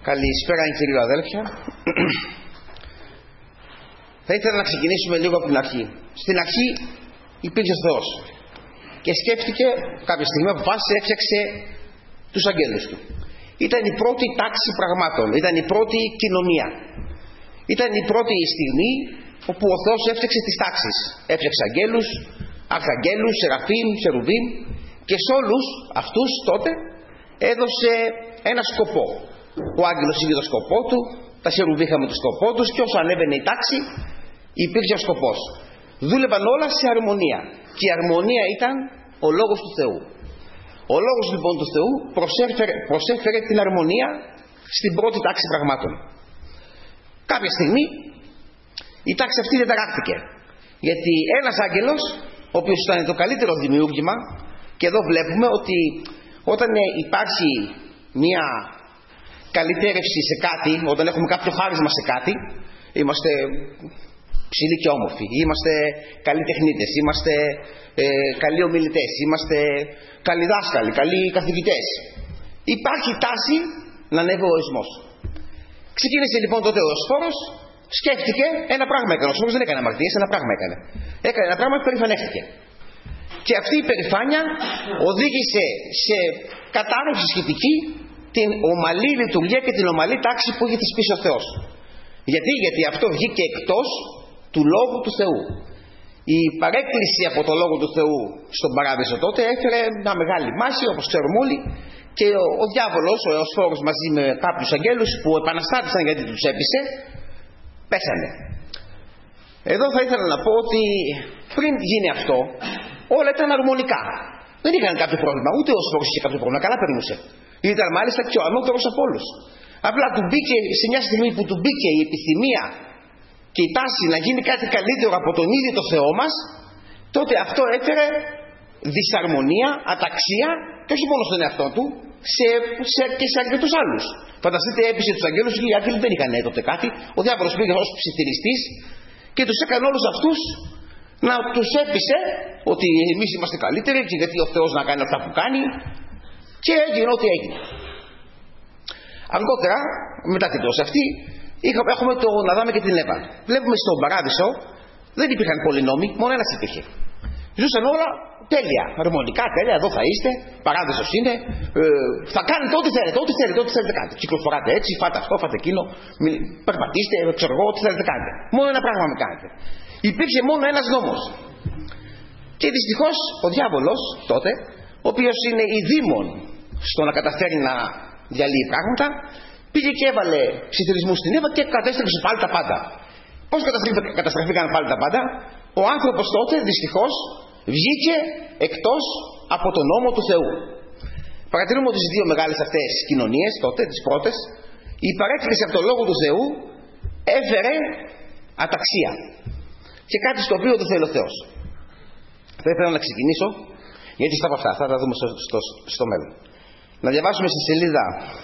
Καλησπέρα κύριε αδέλφια. Θα ήθελα να ξεκινήσουμε λίγο από την αρχή. Στην αρχή υπήρχε ο Θεός και σκέφτηκε κάποια στιγμή, αποφάσισε, έφτιαξε τους αγγέλους του. Ήταν η πρώτη τάξη πραγμάτων, ήταν η πρώτη κοινωνία. Ήταν η πρώτη στιγμή όπου ο Θεός έφτιαξε τις τάξεις. Έφτιαξε αγγέλους, αρχαγγέλους, σεραφείμ, χερουβίμ, και σε όλους αυτούς τότε έδωσε ένα σκοπό. Ο άγγελος είχε το σκοπό του, τα χερουβί είχαμε το σκοπό τους, και όσο ανέβαινε η τάξη υπήρχε ο σκοπός. Δούλευαν όλα σε αρμονία, και η αρμονία ήταν ο λόγος του Θεού. Ο λόγος λοιπόν του Θεού προσέφερε την αρμονία στην πρώτη τάξη πραγμάτων. Κάποια στιγμή η τάξη αυτή δεν ταράχτηκε, γιατί ένας άγγελος, ο οποίος ήταν το καλύτερο δημιούργημα, και εδώ βλέπουμε ότι όταν υπάρχει μια καλυτέρευση σε κάτι, όταν έχουμε κάποιο χάρισμα σε κάτι, είμαστε ψηλοί και όμορφοι, είμαστε καλοί τεχνίτες, είμαστε καλοί ομιλητές, είμαστε καλοί δάσκαλοι, καλοί καθηγητές. Υπάρχει τάση να ανέβει ο ορισμός. Ξεκίνησε λοιπόν τότε ο Οσφόρος, σκέφτηκε ένα πράγμα έκανε. Ο Οσφόρος δεν έκανε αμαρτίες, ένα πράγμα έκανε. Έκανε ένα πράγμα και περηφανεύτηκε. Και αυτή η περηφάνεια οδήγησε σε κατάρρευση σχετική την ομαλή λειτουργία και την ομαλή τάξη που είχε θεσπίσει ο Θεός. Γιατί αυτό βγήκε εκτός του Λόγου του Θεού. Η παρέκκληση από το Λόγο του Θεού στον Παράδεισο τότε έφερε μια μεγάλη μάχη, όπως ξέρουμε όλοι, και ο διάβολος, ο Εωσφόρος, μαζί με κάποιους αγγέλους που επαναστάτησαν γιατί τους έπεισε, πέσανε. Εδώ θα ήθελα να πω ότι πριν γίνει αυτό όλα ήταν αρμονικά. Δεν είχαν κάποιο πρόβλημα, ούτε ο Εωσφόρος είχε κάποιο πρόβλημα, καλά περνούσε. Ήταν μάλιστα και ο ανώτερος από όλους. Απλά του μπήκε, σε μια στιγμή που του μπήκε η επιθυμία και η τάση να γίνει κάτι καλύτερο από τον ίδιο το Θεό μας, τότε αυτό έφερε δυσαρμονία, αταξία, και όχι μόνο στον εαυτό του, και σε αρκετούς άλλους. Φανταστείτε, έπεισε τους αγγέλους, οι άγγελοι δεν είχαν τότε κάτι. Ο διάβολος πήγε ως ψιθυριστής και τους έκανε όλους αυτούς να τους έπεισε ότι εμείς είμαστε καλύτεροι, και γιατί ο Θεός να κάνει αυτά που κάνει, και έγινε ό,τι έγινε. Αργότερα, μετά την πτώση αυτή, έχουμε το Αδάμ και την Εύα. Βλέπουμε στον Παράδεισο δεν υπήρχαν πολλοί νόμοι, μόνο ένας υπήρχε. Ζούσαν όλα τέλεια, αρμονικά, τέλεια. Εδώ θα είστε, Παράδεισος είναι, θα κάνετε ό,τι θέλετε, ό,τι θέλετε κάνετε. Κυκλοφοράτε έτσι, φάτε αυτό, φάτε εκείνο, περπατήστε, ξέρω εγώ, ό,τι θέλετε κάνετε. Μόνο ένα πράγμα με κάνετε. Υπήρχε μόνο ένας νόμος. Και δυστυχώς ο διάβολος τότε, ο οποίος είναι η δήμον στο να καταφέρει να διαλύει πράγματα, πήγε και έβαλε ψιθυρισμού στην Εύα και κατέστρεψε πάλι τα πάντα. Πώς καταστραφήκαν πάλι τα πάντα? Ο άνθρωπος τότε δυστυχώς βγήκε εκτός από τον νόμο του Θεού. Παρατηρούμε ότι στις δύο μεγάλες αυτές κοινωνίες τότε, τις πρώτες, η παρέκκληση από τον Λόγο του Θεού έφερε αταξία και κάτι στο οποίο δεν θέλει ο Θεός. Θα ήθελα να ξεκινήσω, γιατί στα από αυτά θα τα δούμε στο μέλλον. Να διαβάσουμε στη σελίδα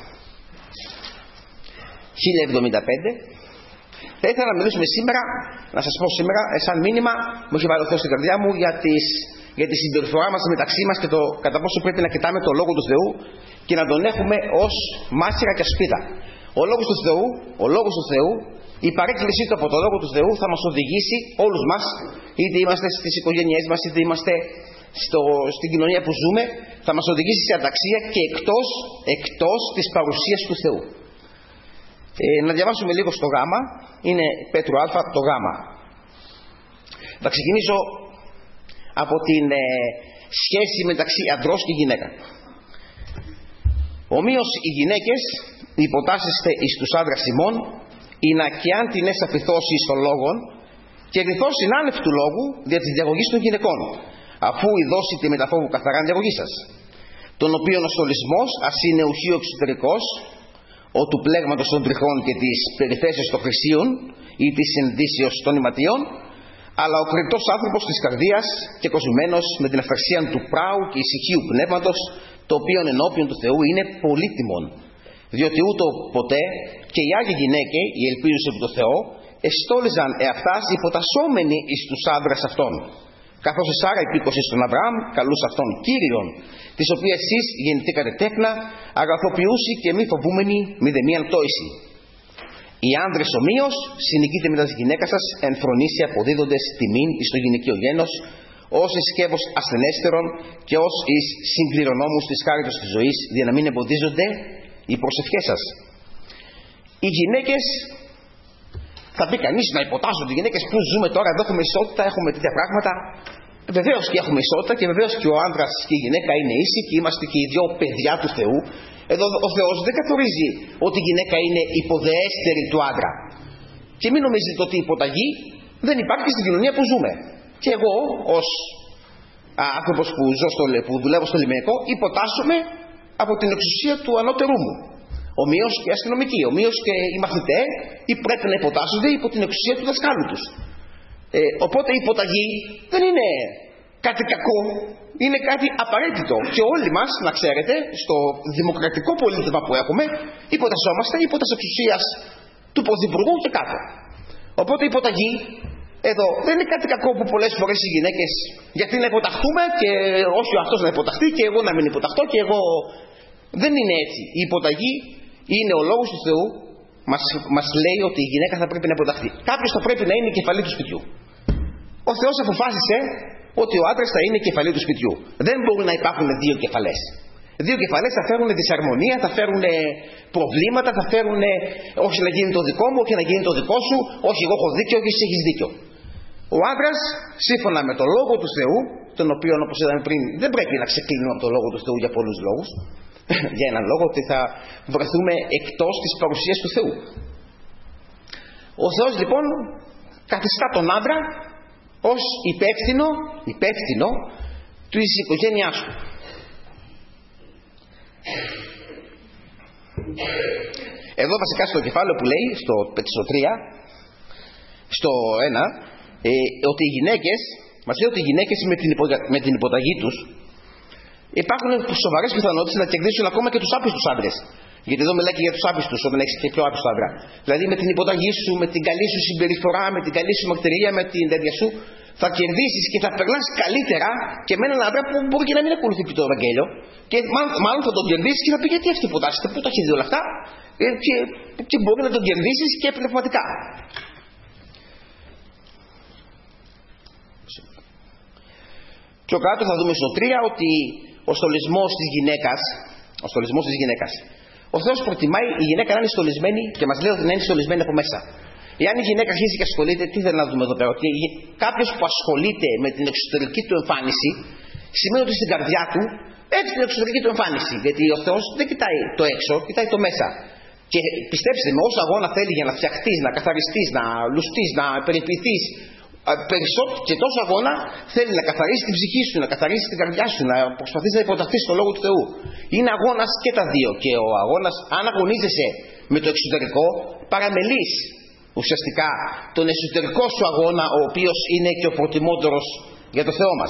1075. Θα ήθελα να μιλήσουμε σήμερα, να σας πω σήμερα, σαν μήνυμα, μου έχει βάλει ο Θεός στην καρδιά μου, για τη συμπεριφορά μας μεταξύ μας και το κατά πόσο πρέπει να κοιτάμε το Λόγο του Θεού και να τον έχουμε ως μάχηρα και ασπίδα. Ο Λόγος του Θεού, η παρέκκλησή του από το Λόγο του Θεού θα μας οδηγήσει όλους μας, είτε είμαστε στις οικογένειές μας, είτε είμαστε στην κοινωνία που ζούμε, θα μας οδηγήσει σε αταξία και εκτός της παρουσίας του Θεού. Να διαβάσουμε λίγο στο γάμα, είναι Πέτρου Α, το γάμα. Θα ξεκινήσω από την σχέση μεταξύ ανδρός και γυναίκα. Ομοίως οι γυναίκες υποτάσσεστε εις τους άντρας ημών, ή να και αν την εσαφηθώσει εις των λόγων, και ρηθώσιν άνευ του λόγου δια της διαγωγής των γυναικών, αφού ειδώσετε με τα φόβου καθαρά διαγωγή σας, τον οποίον ο στολισμός ας είναι ουχείο εξωτερικός, ο του πλέγματος των τριχών και της περιθέσεως των χρυσίων ή της ενδύσεως των ηματιών, αλλά ο κρυπτός άνθρωπος της καρδίας και κοσμημένος με την αυθαρσία του πράου και ησυχίου πνεύματος, το οποίο ενώπιον του Θεού είναι πολύτιμον, διότι ούτω ποτέ και οι Άγιοι γυναίκε, οι ελπίζουσες από το Θεό, εστόλιζαν εαυτάς υποτασσόμενοι εις τους άντρας αυτών, Καθώς η Σάρα υπήκοσε στον Αβραάμ, καλούσε αυτόν Κύριον, της οποίας εσείς γεννηθήκατε τέκνα, αγαθοποιούσι και μη φοβούμενοι μηδεμίαν πτώηση. Οι άνδρες ομοίως συνοικείτε με τα γυναίκα σας εν φρονήσει αποδίδοντες τιμήν εις το γυναικείο γένος, ως εις σκεύος ασθενέστερον και ως εις συμπληρονόμους της χάριτος της ζωής, για να μην εμποδίζονται οι προσευχές σας. Οι γυναίκες, θα πει κανείς να υποτάσσονται οι γυναίκες που ζούμε τώρα, εδώ έχουμε ισότητα, έχουμε τέτοια πράγματα. Βεβαίως και έχουμε ισότητα και βεβαίως και ο άνδρας και η γυναίκα είναι ίσοι και είμαστε και οι δυο παιδιά του Θεού. Εδώ ο Θεός δεν καθορίζει ότι η γυναίκα είναι υποδεέστερη του άντρα. Και μην νομίζετε ότι η υποταγή δεν υπάρχει στην κοινωνία που ζούμε. Και εγώ ως άνθρωπος που δουλεύω στο λιμενικό υποτάσσομαι από την εξουσία του ανώτερού μου. Ομοίως και οι αστυνομικοί, ομοίως και οι μαθητές πρέπει να υποτάσσονται υπό την εξουσία του δασκάλου τους. Οπότε η υποταγή δεν είναι κάτι κακό, είναι κάτι απαραίτητο. Και όλοι μας, να ξέρετε, στο δημοκρατικό πολίτευμα που έχουμε, υποτασσόμαστε υπό της εξουσίας του Πρωθυπουργού και κάτω. Οπότε η υποταγή εδώ δεν είναι κάτι κακό που πολλές φορές οι γυναίκες, γιατί να υποταχθούμε και όχι ο αυτός να υποταχθεί και εγώ να μην υποταχθώ και εγώ. Δεν είναι έτσι. Η υποταγή είναι ο λόγος του Θεού, μας λέει ότι η γυναίκα θα πρέπει να υποταχθεί. Κάποιος θα πρέπει να είναι η κεφαλή του σπιτιού. Ο Θεός αποφάσισε ότι ο άντρας θα είναι η κεφαλή του σπιτιού. Δεν μπορούν να υπάρχουν δύο κεφαλές. Δύο κεφαλές θα φέρουν δυσαρμονία, θα φέρουν προβλήματα, θα φέρουν όχι να γίνει το δικό μου, όχι να γίνει το δικό σου, όχι εγώ έχω δίκιο, όχι εσύ έχεις δίκιο. Ο άντρας, σύμφωνα με τον λόγο του Θεού, τον οποίο όπως είδαμε πριν δεν πρέπει να ξεκλίνουμε από τον λόγο του Θεού για πολλούς λόγους, για έναν λόγο ότι θα βρεθούμε εκτός της παρουσίας του Θεού. Ο Θεός λοιπόν καθιστά τον άντρα ως υπεύθυνο της οικογένειάς του. Εδώ βασικά στο κεφάλαιο που λέει στο 3, στο 1, ότι οι γυναίκες, μας λέει ότι οι γυναίκες με την υποταγή τους υπάρχουν σοβαρές πιθανότητες να κερδίσουν ακόμα και τους άπιστους άντρες. Γιατί εδώ μιλάει και για τους άπιστους, όταν έχεις και πιο άπιστο άντρα. Δηλαδή με την υποταγή σου, με την καλή σου συμπεριφορά, με την καλή σου μαρτυρία, με την τέτοια σου, θα κερδίσεις και θα περνάς καλύτερα και με έναν άντρα που μπορεί και να μην ακολουθεί το Ευαγγέλιο. Και μάλλον θα τον κερδίσεις και θα πει γιατί αυτή υποτάσσεται, πού τα έχει δει όλα αυτά, και μπορεί να τον κερδίσεις και πνευματικά. Πιο κάτω θα δούμε στο 3 ότι ο στολισμός της γυναίκας. Ο Θεός προτιμάει η γυναίκα να είναι στολισμένη και μας λέει ότι να είναι στολισμένη από μέσα. Εάν η γυναίκα αρχίσει και ασχολείται, τι θέλει να δούμε εδώ πέρα, ότι κάποιος που ασχολείται με την εξωτερική του εμφάνιση, σημαίνει ότι στην καρδιά του έχει την εξωτερική του εμφάνιση. Γιατί ο Θεός δεν κοιτάει το έξω, κοιτάει το μέσα. Και πιστέψτε με, όσο αγώνα θέλει για να φτιαχτείς, να καθαριστείς, να λουστείς, να περιποιηθείς, περισσότερο και τόσο αγώνα θέλει να καθαρίσει την ψυχή σου, να καθαρίσει την καρδιά σου, να προσπαθείς να υποταχθείς στο λόγο του Θεού. Είναι αγώνας και τα δύο. Και ο αγώνας, αν αγωνίζεσαι με το εξωτερικό, παραμελείς ουσιαστικά τον εσωτερικό σου αγώνα, ο οποίος είναι και ο προτιμότερος για το Θεό μας.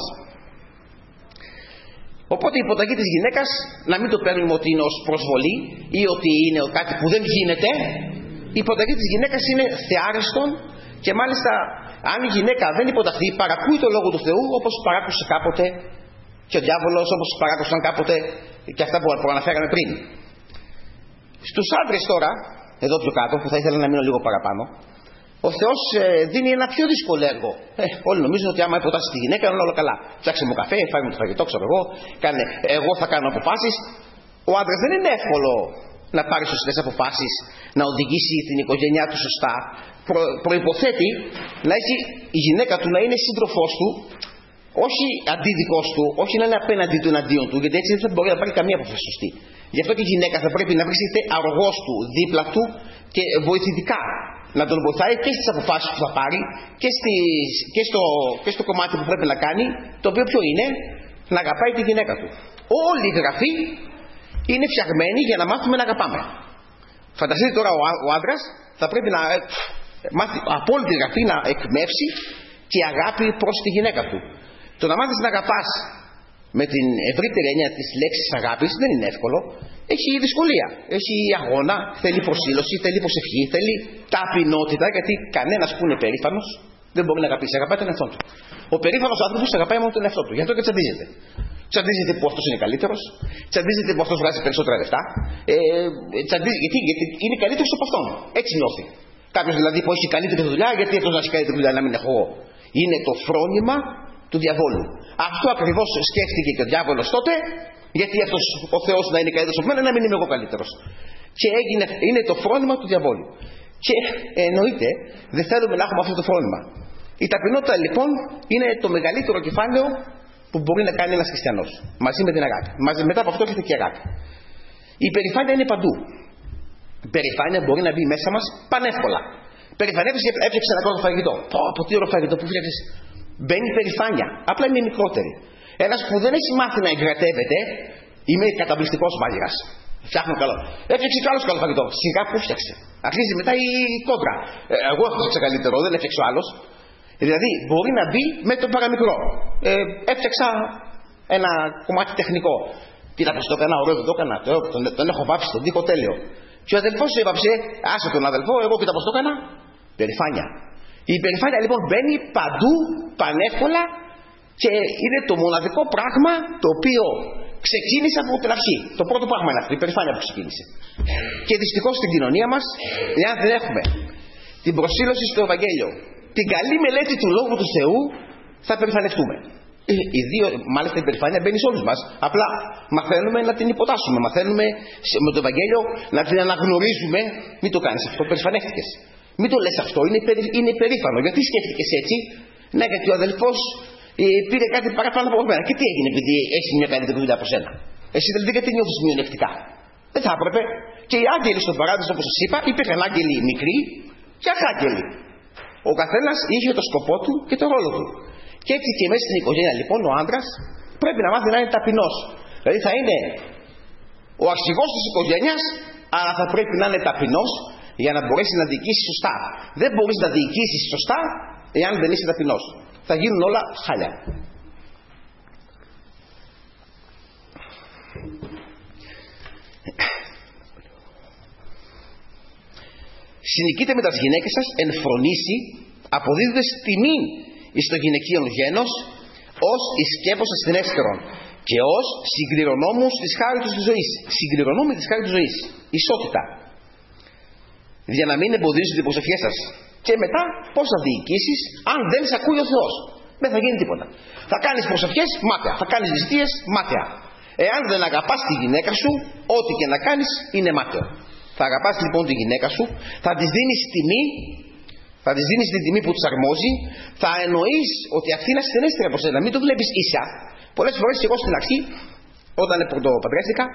Οπότε η υποταγή της γυναίκας να μην το παίρνουμε ότι είναι ως προσβολή ή ότι είναι κάτι που δεν γίνεται. Η υποταγή της γυναίκας είναι θεάριστον και μάλιστα αν η γυναίκα δεν υποταχθεί, παρακούει το λόγο του Θεού όπως παράκουσε κάποτε και ο διάβολος, όπως παράκουσαν κάποτε και αυτά που αναφέραμε πριν. Στους άντρες τώρα, εδώ πιο κάτω, που θα ήθελα να μείνω λίγο παραπάνω, ο Θεός δίνει ένα πιο δύσκολο έργο. Όλοι νομίζουν ότι άμα υποτάσσει τη γυναίκα είναι όλα καλά. Φτιάξε μου καφέ, φάει μου το φαγητό, ξέρω εγώ θα κάνω αποφάσεις. Ο άντρας δεν είναι εύκολο να πάρει σωστές αποφάσεις, να οδηγήσει την οικογένειά του σωστά. Προϋποθέτει να έχει η γυναίκα του να είναι σύντροφός του, όχι αντίδικός του, όχι να είναι απέναντι του εναντίον του, γιατί έτσι δεν θα μπορεί να πάρει καμία απόφαση σωστή. Γι' αυτό και η γυναίκα θα πρέπει να βρίσκεται αργός του, δίπλα του και βοηθητικά. Να τον βοηθάει και στις αποφάσεις που θα πάρει και στο κομμάτι που πρέπει να κάνει, το οποίο ποιο είναι? Να αγαπάει τη γυναίκα του. Όλη η γραφή είναι φτιαγμένη για να μάθουμε να αγαπάμε. Φανταστείτε τώρα ο άντρας θα πρέπει να μάθει από όλη τη γραφή να εκμεύσει και αγάπη προς τη γυναίκα του. Το να μάθεις να αγαπάς με την ευρύτερη έννοια της λέξης αγάπης δεν είναι εύκολο. Έχει δυσκολία, έχει αγώνα, θέλει προσήλωση, θέλει προσευχή, θέλει ταπεινότητα, γιατί κανένας που είναι περήφανος Δεν μπορεί να αγαπήσει, αγαπάει τον εαυτό του. Ο περήφανος άνθρωπος αγαπάει μόνο τον εαυτό του. Γι' αυτό και τσαντίζεται. Τσαντίζεται που αυτός είναι καλύτερος, τσαντίζεται που αυτός βγάζει περισσότερα λεφτά. Γιατί είναι καλύτερος από αυτόν. Έτσι νιώθει. Κάποιος δηλαδή που έχει καλύτερη δουλειά, γιατί αυτός να έχει καλύτερη δουλειά, να μην έχω εγώ. Είναι το φρόνημα του διαβόλου. Αυτό ακριβώς σκέφτηκε και ο διάβολος τότε, γιατί αυτός ο Θεός να είναι καλύτερος από μένα, να μην είμαι εγώ καλύτερος. Και είναι το φρόνημα του διαβόλου. Και εννοείται δεν θέλουμε να έχουμε αυτό το φρόνημα. Η ταπεινότητα λοιπόν είναι το μεγαλύτερο κεφάλαιο που μπορεί να κάνει ένας χριστιανός. Μαζί με την αγάπη. Μετά από αυτό έρχεται και η αγάπη. Η περηφάνεια είναι παντού. Η περηφάνεια μπορεί να μπει μέσα μας πανεύκολα. Περηφανεύεσαι, έφτιαξε ένα πρώτο φαγητό. Πω, τι ωραίο φαγητό που φτιάξες. Μπαίνει η περηφάνεια. Απλά είναι μικρότερη. Ένας που δεν έχει μάθει να εγκρατεύεται, είμαι καταπληκτικός μάγειρας. Φτιάχνω καλό. Έφτιαξε κι άλλο καλό φαγητό. Σιγά που φτιάξε. Αρχίζει μετά η κόντρα. Εγώ έφτιαξα καλύτερο, δεν έφτιαξε ο άλλος. Δηλαδή μπορεί να μπει με το παραμικρό. Έφτιαξα ένα κομμάτι τεχνικό. Τι να πω, το έκανα, ωραίο δεν το έκανα. Τον έχω βάψει στον τοίχο τέλειο. Και ο αδελφός σου έβαψε, άσε τον αδελφό, εγώ κοίτα πως το έκανα. Περηφάνεια. Η περηφάνεια λοιπόν μπαίνει παντού, πανεύκολα και είναι το μοναδικό πράγμα το οποίο ξεκίνησε από την αρχή. Το πρώτο πράγμα είναι αυτό, η περηφάνεια που ξεκίνησε. Και δυστυχώς στην κοινωνία μας, εάν δεν έχουμε την προσήλωση στο Ευαγγέλιο, την καλή μελέτη του Λόγου του Θεού, θα περηφανευτούμε. Μάλιστα η περηφάνεια μπαίνει σε όλους μας. Απλά μαθαίνουμε να την υποτάσσουμε. Μαθαίνουμε με το Ευαγγέλιο να την αναγνωρίζουμε. Μην το κάνεις αυτό, περηφανεύτηκες. Μην το λες αυτό, είναι περήφανο. Γιατί σκέφτηκες έτσι? Ναι, γιατί ο αδελφός πήρε κάτι παραπάνω από μένα. Και τι έγινε επειδή έχει μια καλύτερη δουλειά από σένα? Εσύ δηλαδή γιατί νιώθεις μειονεκτικά? Δεν θα έπρεπε. Και οι άγγελοι στον παράδεισο, όπως σας είπα, υπήρχαν άγγελοι μικροί και αρχάγγελοι. Ο καθένας είχε το σκοπό του και το ρόλο του. Και έτσι και μέσα στην οικογένεια λοιπόν ο άντρας πρέπει να μάθει να είναι ταπεινός. Δηλαδή θα είναι ο αρχηγός της οικογένειας, αλλά θα πρέπει να είναι ταπεινός για να μπορέσει να διοικήσει σωστά. Δεν μπορείς να διοικήσεις σωστά εάν δεν είσαι ταπεινός. Θα γίνουν όλα χάλια. Συνοικείτε με τις γυναίκες σας εν φρονήσει, αποδίδοντας τιμή εις το γυναικείον γένος, ως εις σκέπος ασθενέστερον και ως συγκληρονόμους της χάριτος της ζωής. Συγκληρονόμοι της χάριτος της ζωής. Ισότητα. Για να μην εμποδίζουν την προσευχή σας. Και μετά πώς θα διοικήσεις αν δεν σε ακούει ο Θεός? Δεν θα γίνει τίποτα. Θα κάνεις προσευχές μάταια. Θα κάνεις ληστείες μάταια. Εάν δεν αγαπάς τη γυναίκα σου, ό,τι και να κάνεις είναι μάταιο. Θα αγαπάς λοιπόν τη γυναίκα σου, θα της δίνεις τιμή, θα της δίνεις την τιμή που της αρμόζει, θα εννοείς ότι αυτή είναι ασθενέστερη από σένα. Μην το βλέπεις ίσα. Πολλές φορές εγώ στην αρχή, όταν παντρεύτηκα,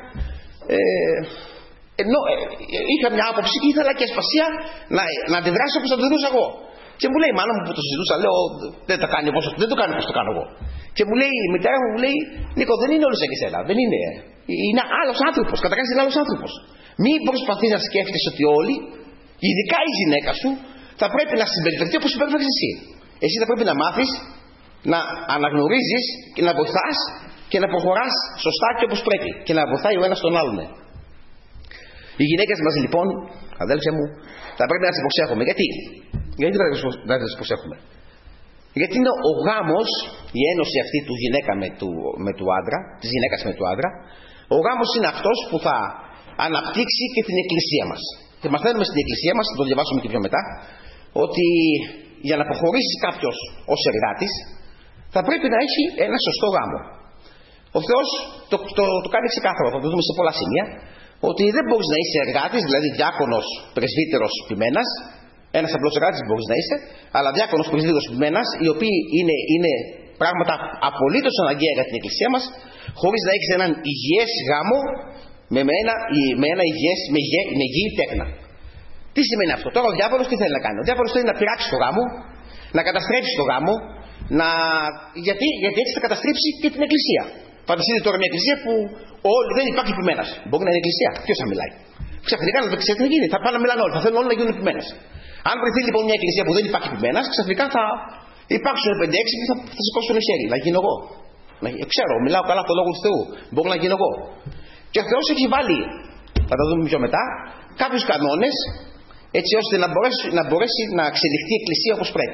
ενώ είχα μια άποψη και ήθελα και ασπασία να αντιδράσω όπως θα αντιδρούσα εγώ. Και μου λέει η μάνα μου που το συζητούσα, λέω δεν το κάνει όπως το κάνω εγώ. Και μου λέει η μητέρα μου, λέει Νίκο, δεν είναι όλοι σαν και εσένα. Δεν είναι. Είναι άλλος άνθρωπος. Καταρχάς είναι άλλος άνθρωπος. Μην προσπαθείς να σκέφτεσαι ότι όλοι, ειδικά η γυναίκα σου, θα πρέπει να συμπεριφερθεί όπως συμπεριφέρεις εσύ. Εσύ θα πρέπει να μάθεις να αναγνωρίζεις και να βοηθάς και να προχωράς σωστά και όπως πρέπει. Και να βοηθάει ο ένας τον άλλον. Οι γυναίκες μας λοιπόν, αδέλφια μου, θα πρέπει να τις προσέχουμε. Γιατί να τις προσέχουμε? Γιατί είναι ο γάμος, η ένωση αυτή του γυναίκα με του άντρα, της γυναίκας με του άντρα, ο γάμος είναι αυτός που θα αναπτύξει και την εκκλησία μας. Και μαθαίνουμε στην εκκλησία μας, θα το διαβάσουμε και πιο μετά, ότι για να προχωρήσει κάποιος ως εργάτης, θα πρέπει να έχει ένα σωστό γάμο. Ο Θεός το κάνει ξεκάθαρο, θα το δούμε σε πολλά σημεία, ότι δεν μπορείς να είσαι εργάτης, δηλαδή διάκονος, πρεσβύτερος, ποιμένας. Ένας απλός εργάτης μπορείς να είσαι, αλλά διάκονος, πρεσβύτερος, ποιμένας, οι οποίοι είναι πράγματα απολύτως αναγκαία για την εκκλησία μας, χωρίς να έχεις έναν υγιές γάμο με ένα υγιές, με υγιή τέκνα. Τι σημαίνει αυτό? Τώρα ο διάβολος τι θέλει να κάνει? Ο διάβολος θέλει να πειράξει το γάμο, να καταστρέψει το γάμο, γιατί έτσι θα καταστρέψει και την εκκλησία. Φανταστείτε τώρα μια εκκλησία που δεν υπάρχει ποιμένας. Μπορεί να είναι εκκλησία. Ποιος θα μιλάει? Ξαφνικά να το ξέρει τι θα γίνει. Θα πάνε να μιλάνε όλοι. Θα θέλουν όλοι να γίνουν ποιμένες. Αν βρεθεί λοιπόν μια εκκλησία που δεν υπάρχει ποιμένας, ξαφνικά θα υπάρξουν 5-6 που θα σηκώσουν το χέρι. Να γίνω εγώ. Ξέρω, μιλάω καλά το λόγο του Θεού. Μπορώ να γίνω εγώ. Και ο Θεός έχει βάλει, θα τα δούμε πιο μετά, κάποιους κανόνες έτσι ώστε να μπορέσει να εξελιχθεί η εκκλησία όπως πρέπει.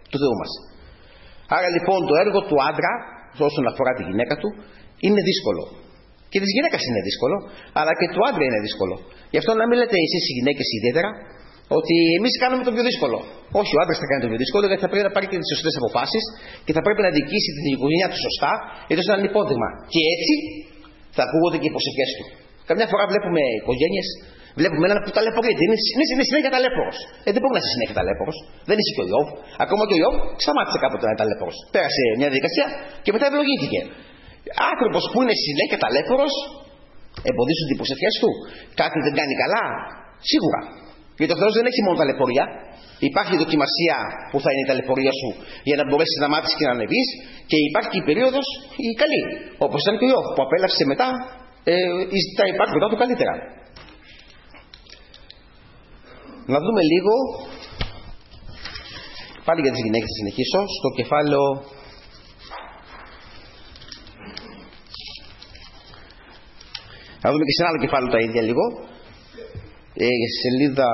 του Θεού μας. Άρα λοιπόν το έργο του άντρα, όσον αφορά τη γυναίκα του, είναι δύσκολο. Και της γυναίκας είναι δύσκολο, αλλά και του άντρα είναι δύσκολο. Γι' αυτό να μην λέτε εσείς οι γυναίκες ιδιαίτερα ότι εμείς κάνουμε το πιο δύσκολο. Όχι, ο άντρας θα κάνει το πιο δύσκολο, γιατί θα πρέπει να πάρει και τις σωστές αποφάσεις και θα πρέπει να διοικήσει την οικογένειά του σωστά, έτσι ώστε να είναι υπόδειγμα. Και έτσι θα ακούγονται και οι προσευχές του. Καμιά φορά βλέπουμε οικογένειες, βλέπουμε έναν που ταλαιπωρείται. Είναι συνέχεια ταλέπορος. Δεν μπορεί να είσαι συνέχεια ταλέπορος. Δεν είσαι και ο Ιώβ. Ακόμα και ο Ιώβ σταμάτησε κάποτε να είναι ταλέπορος. Πέρασε μια διαδικασία και μετά ευλογήθηκε. Άνθρωπος που είναι συνέχεια ταλέπορος, εμποδίζουν τις προσευχές του. Κάτι δεν κάνει καλά, σίγουρα. Γιατί ο Θεός δεν έχει μόνο ταλαιπωρία. Υπάρχει η δοκιμασία που θα είναι η ταλαιπωρία σου για να μπορέσεις να μάθεις και να ανεβείς, και υπάρχει και η περίοδος η καλή. Όπως ήταν και ο Ιώβ που απέλαυσε μετά τα υπάρχοντά του καλύτερα. Να δούμε λίγο πάλι για τις γυναίκες, θα συνεχίσω στο κεφάλαιο να δούμε και σε ένα άλλο κεφάλαιο τα ίδια λίγο, σελίδα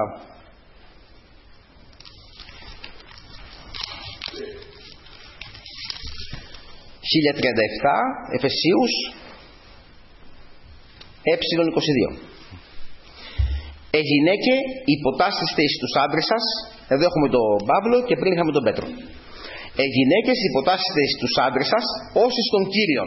1037, Εφεσίους ε22. Γυναίκε, υποτάσσεστε εις τους άντρες σας. Εδώ έχουμε τον Παύλο και πριν είχαμε τον Πέτρο. Γυναίκες, υποτάσσεστε εις τους άντρες σας ως εις των Κύριων.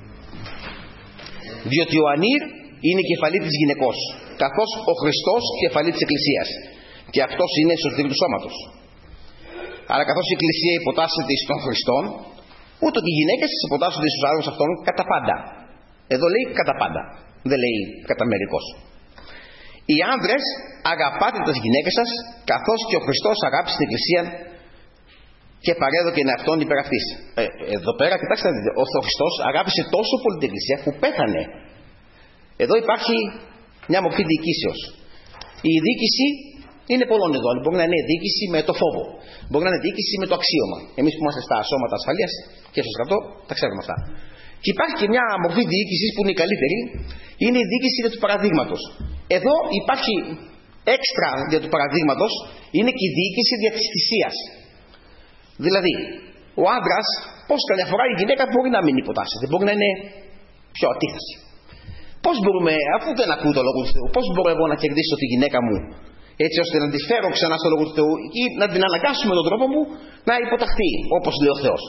Διότι ο ανήρ είναι η κεφαλή της γυναικός, καθώς ο Χριστός κεφαλή της Εκκλησίας, και αυτός είναι σωτήρ του σώματος. Άρα καθώς η Εκκλησία υποτάσσεται εις των Χριστών, ούτω και οι γυναίκες υποτάσσονται στους άντρες αυτών κατά πάντα. Εδώ λέει κατά πάντα, δεν λέει κατά μερικώς. Οι άνδρες, αγαπάτε τις γυναίκες σας, καθώς και ο Χριστός αγάπησε την Εκκλησία και παρέδωκε αυτόν υπέρ αυτής. Εδώ πέρα, κοιτάξτε, ο Χριστός αγάπησε τόσο πολύ την Εκκλησία που πέθανε. Εδώ υπάρχει μια μορφή διοικήσεως. Η διοίκηση είναι πολλών ειδών. Μπορεί να είναι διοίκηση με το φόβο, μπορεί να είναι διοίκηση με το αξίωμα. Εμείς που είμαστε στα σώματα ασφαλείας και στο στρατό, τα ξέρουμε αυτά. Και υπάρχει και μια μορφή διοίκησης που είναι η καλύτερη, είναι η διοίκηση του παραδείγματος. Εδώ υπάρχει έξτρα για του παραδείγματος, είναι και η διοίκηση δια της θυσίας. Δηλαδή, ο άντρας, πώς καμιά φορά η γυναίκα μπορεί να μην υποτάσσεται, μπορεί να είναι πιο αντίθεση. Πώς μπορούμε, αφού δεν ακούω το λόγο του Θεού, πώς μπορώ εγώ να κερδίσω τη γυναίκα μου, έτσι ώστε να τη φέρω ξανά στο λόγο του Θεού ή να την αναγκάσουμε τον τρόπο μου να υποταχθεί, όπως λέει ο Θεός.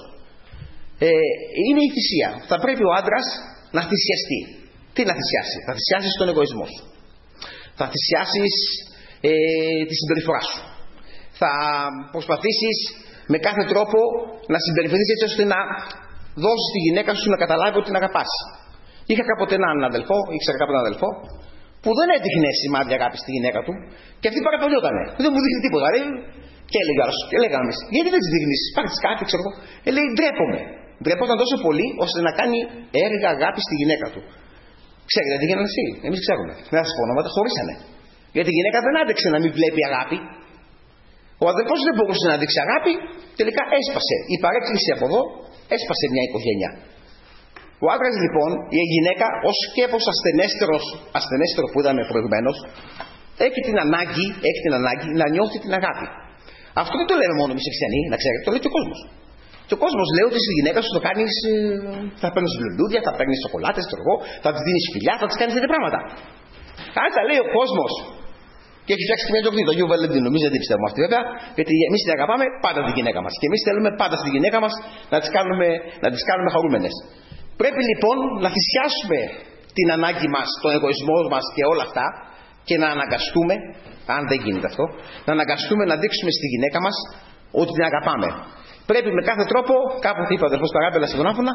Είναι η θυσία. Θα πρέπει ο άντρας να θυσιαστεί. Τι να θυσιάσει? Θα θυσιάσεις τον εγωισμό σου. Θα θυσιάσεις τη συμπεριφορά σου. Θα προσπαθήσεις με κάθε τρόπο να συμπεριφερθείς έτσι ώστε να δώσεις τη γυναίκα σου να καταλάβει ότι την αγαπάς. Είχα κάποτε έναν αδελφό, ήξερα κάποτε έναν αδελφό, που δεν έτυχε σημάδια αγάπη στη γυναίκα του και αυτή παραπονιότανε. Δεν μου δείχνει τίποτα. Και έλεγα εμείς, γιατί δεν τη δείχνεις, πάρεις κάτι, ξέρω εγώ. Λέει, ντρέπομαι. Ντρεπόταν τόσο πολύ ώστε να κάνει έργα αγάπη στη γυναίκα του. Ξέρετε τι γίνανε εσύ? Εμείς ξέρουμε. Δεν θα σας πω ονόματα, χωρίσανε. Γιατί η γυναίκα δεν άντεξε να μην βλέπει αγάπη. Ο αδελφός δεν μπορούσε να δείξει αγάπη, τελικά έσπασε. Η παρέκκληση από εδώ έσπασε μια οικογένεια. Ο άντρας λοιπόν, η γυναίκα, ως σκέπος ασθενέστερο που είδαμε προηγουμένως, έχει την ανάγκη να νιώθει την αγάπη. Αυτό δεν το λέμε μόνο εμείς οι χριστιανοί, να ξέρετε, το λέει και ο κόσμος. Και ο κόσμος λέει ότι στη γυναίκα σου το κάνεις, θα παίρνεις λουλούδια, θα παίρνεις σοκολάτες, θα της δίνεις φιλιά, θα της κάνεις τέτοια πράγματα. Αν τα λέει ο κόσμος και έχει φτιάξει μια γιορτή, το Αγίου Βαλεντίνου, νομίζω δεν την πιστεύουμε αυτή βέβαια, γιατί εμείς την αγαπάμε πάντα τη γυναίκα μας. Και εμείς θέλουμε πάντα στη γυναίκα μας να τις κάνουμε χαρούμενες. Πρέπει λοιπόν να θυσιάσουμε την ανάγκη μας, τον εγωισμό μας και όλα αυτά και να αναγκαστούμε, αν δεν γίνεται αυτό, να αναγκαστούμε να δείξουμε στη γυναίκα μας ότι την αγαπάμε. Πρέπει με κάθε τρόπο, κάποτε είπε ο αδερφός Καράπελας στον Άφωνα,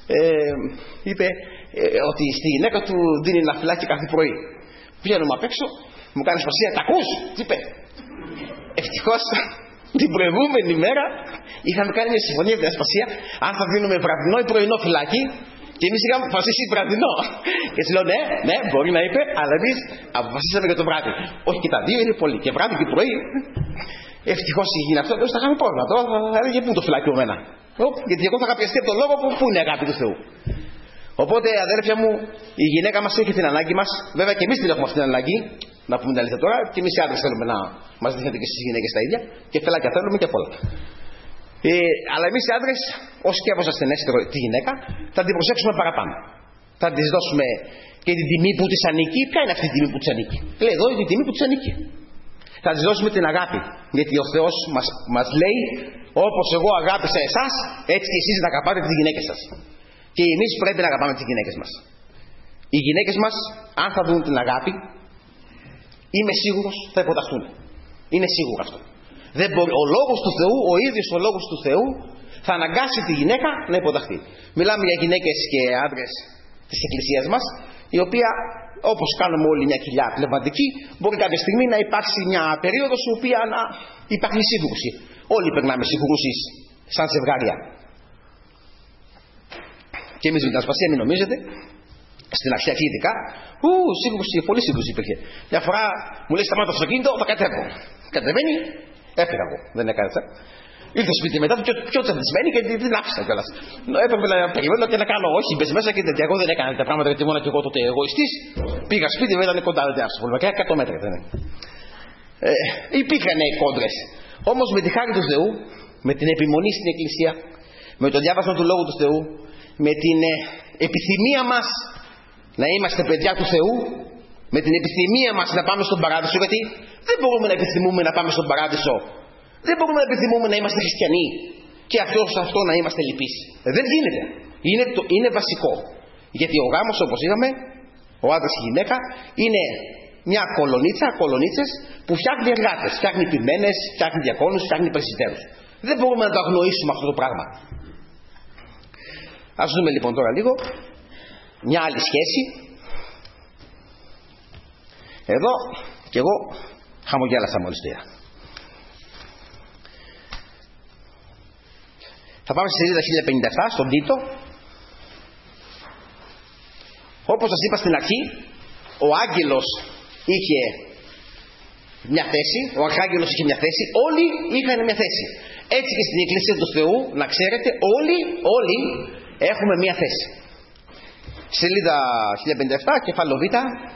είπε ότι στη γυναίκα του δίνει ένα φυλάκι κάθε πρωί. Βγαίνουμε απ' έξω, μου κάνει σπασία, τα ακούς, τι είπε. Ευτυχώς την προηγούμενη μέρα είχαμε κάνει μια συμφωνία με την Ασπασία, αν θα δίνουμε βραδινό ή πρωινό φυλάκι, και εμείς είχαμε αποφασίσει βραδινό. Και έτσι λέω ναι, μπορεί να είπε, αλλά εμείς αποφασίσαμε για το βράδυ. Όχι και τα δύο είναι πολύ, και βράδυ και πρωί. Ευτυχώς γίνει αυτό, δεν θα είχαμε πρόβλημα. Τώρα θα έλεγε πού το φυλάκι εμένα. Γιατί εγώ θα είχα πιαστεί από τον λόγο που είναι αγάπη του Θεού. Οπότε αδέρφια μου, η γυναίκα μας έχει την ανάγκη μας, βέβαια και εμείς την έχουμε αυτή την ανάγκη, να πούμε την αλήθεια τώρα, και εμείς οι άντρες θέλουμε να μας δείχνετε και στις γυναίκες τα ίδια, και φυλάκια θέλουμε και απ' όλα. Αλλά εμείς οι άντρες, όσοι και αποσασθενέστερο τη γυναίκα, θα την προσέξουμε παραπάνω. Θα της δώσουμε και την τιμή που της ανήκει. Ποια είναι αυτή η τιμή που της ανήκει? Λέει εδώ η τιμή που της ανήκει. Θα της δώσουμε την αγάπη. Γιατί ο Θεός μας λέει, όπως εγώ αγάπησα εσάς, έτσι και εσείς να αγαπάτε τις γυναίκες σας. Και εμείς πρέπει να αγαπάμε τις γυναίκες μας. Οι γυναίκες μας, αν θα δουν την αγάπη, είμαι σίγουρος θα υποταχθούν. Είναι σίγουρο αυτό. Δεν μπορεί, ο λόγος του Θεού, ο ίδιος ο λόγος του Θεού, θα αναγκάσει τη γυναίκα να υποταχθεί. Μιλάμε για γυναίκες και άντρες της Εκκλησίας μας, η οποία, όπως κάνουμε όλοι μια κοιλιά πνευματική, μπορεί κάποια στιγμή να υπάρξει μια περίοδος η οποία να υπάρχει σύγκρουση. Όλοι περνάμε συγκρούσεις σαν ζευγάρια. Και εμείς με την ασπασία, μην νομίζετε, στην αρχαία ειδικά, σύγκρουση, πολύ σύγκρουση υπήρχε. Μια φορά μου λέει σταμάτα το αυτοκίνητο, θα κατέβω. Κατεβαίνει, έφυγα εγώ, δεν έκανε έτσι. Ήρθε σπίτι μετά του πιο τσαντισμένη και την άφησα κιόλας. Έπρεπε να περιμένω και να κάνω όχι, μπες μέσα και τέτοια. Εγώ δεν έκανα τέτοια πράγματα γιατί ήμουν και εγώ τότε εγωιστής. Πήγα σπίτι, βέβαια ήταν κοντά, δεν άρχισα πολύ μακριά, 100 μέτρα ήταν. Υπήρχαν κόντρες. Όμως με τη χάρη του Θεού, με την επιμονή στην Εκκλησία, με το διάβασμα του Λόγου του Θεού, με την επιθυμία μας να είμαστε παιδιά του Θεού, με την επιθυμία μας να πάμε στον παράδεισο, γιατί δεν μπορούμε να επιθυμούμε να πάμε στον παράδεισο, δεν μπορούμε να επιθυμούμε να είμαστε χριστιανοί και αυτό να είμαστε λυπείς. Δεν γίνεται. Είναι βασικό. Γιατί ο γάμος, όπως είδαμε, ο άντρας και η γυναίκα είναι μια κολονίτσες που φτιάχνει εργάτες, φτιάχνει ποιμένες, φτιάχνει διακόνους, φτιάχνει πρεσβυτέρους. Δεν μπορούμε να το αγνοήσουμε αυτό το πράγμα. Ας δούμε λοιπόν τώρα λίγο μια άλλη σχέση. Εδώ και εγώ χαμογέλασα μόλις το είδα. Θα πάμε στη σελίδα 1057 στον Τίτο. Όπως σας είπα στην αρχή, ο άγγελος είχε μια θέση, ο αρχάγγελος είχε μια θέση, όλοι είχαν μια θέση. Έτσι και στην Εκκλησία του Θεού, να ξέρετε, όλοι έχουμε μια θέση. Σελίδα 1057, κεφάλαιο Β,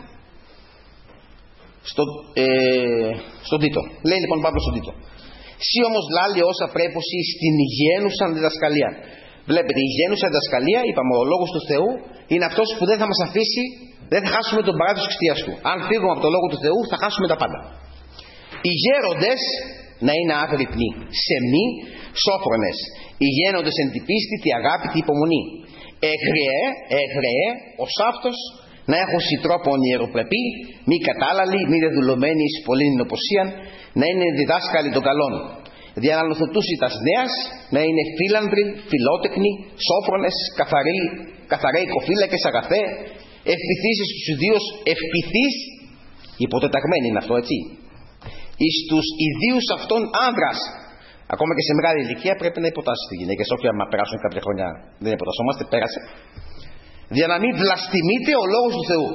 στον Τίτο. Λέει λοιπόν Παύλος στον Τίτο. Σύ όμως λάλη όσα πρέπωση στην υγιένουσαν διδασκαλία. Βλέπετε, η υγιένουσα διδασκαλία, είπαμε, ο λόγος του Θεού είναι αυτός που δεν θα μας αφήσει, δεν θα χάσουμε τον παράδεισο της Χριστίας του. Αν φύγουμε από το λόγο του Θεού, θα χάσουμε τα πάντα. Οι γέροντες να είναι άγρυπνοι, σεμνοί, σόφρονες. Οι γένοντες εν τη πίστη, τη αγάπη, τη υπομονή. Εγραιέ, ο σάφτος, να έχουν συντρόπον ιεροπρεπή, μη κατάλαλοι, μη δεδουλωμένοι εις πολλήν νοποσίαν, να είναι διδάσκαλοι των καλών. Διαναλωθωτούσι τας νέας, να είναι φίλανδροι, φιλότεκνοι, σόφρονες, καθαρέ οικοφύλακες, αγαθέ, ευπηθείς στους ιδίους, ευπηθείς, υποτεταγμένοι είναι αυτό, έτσι. Εις τους ιδίους αυτών άνδρας. Ακόμα και σε μεγάλη ηλικία πρέπει να υποτάσσεις τις γυναίκες, όχι άμα περάσουν κάποια χρόνια δεν υποτασσόμαστε, πέρασε. Για να μην βλαστημείτε ο λόγος του Θεού.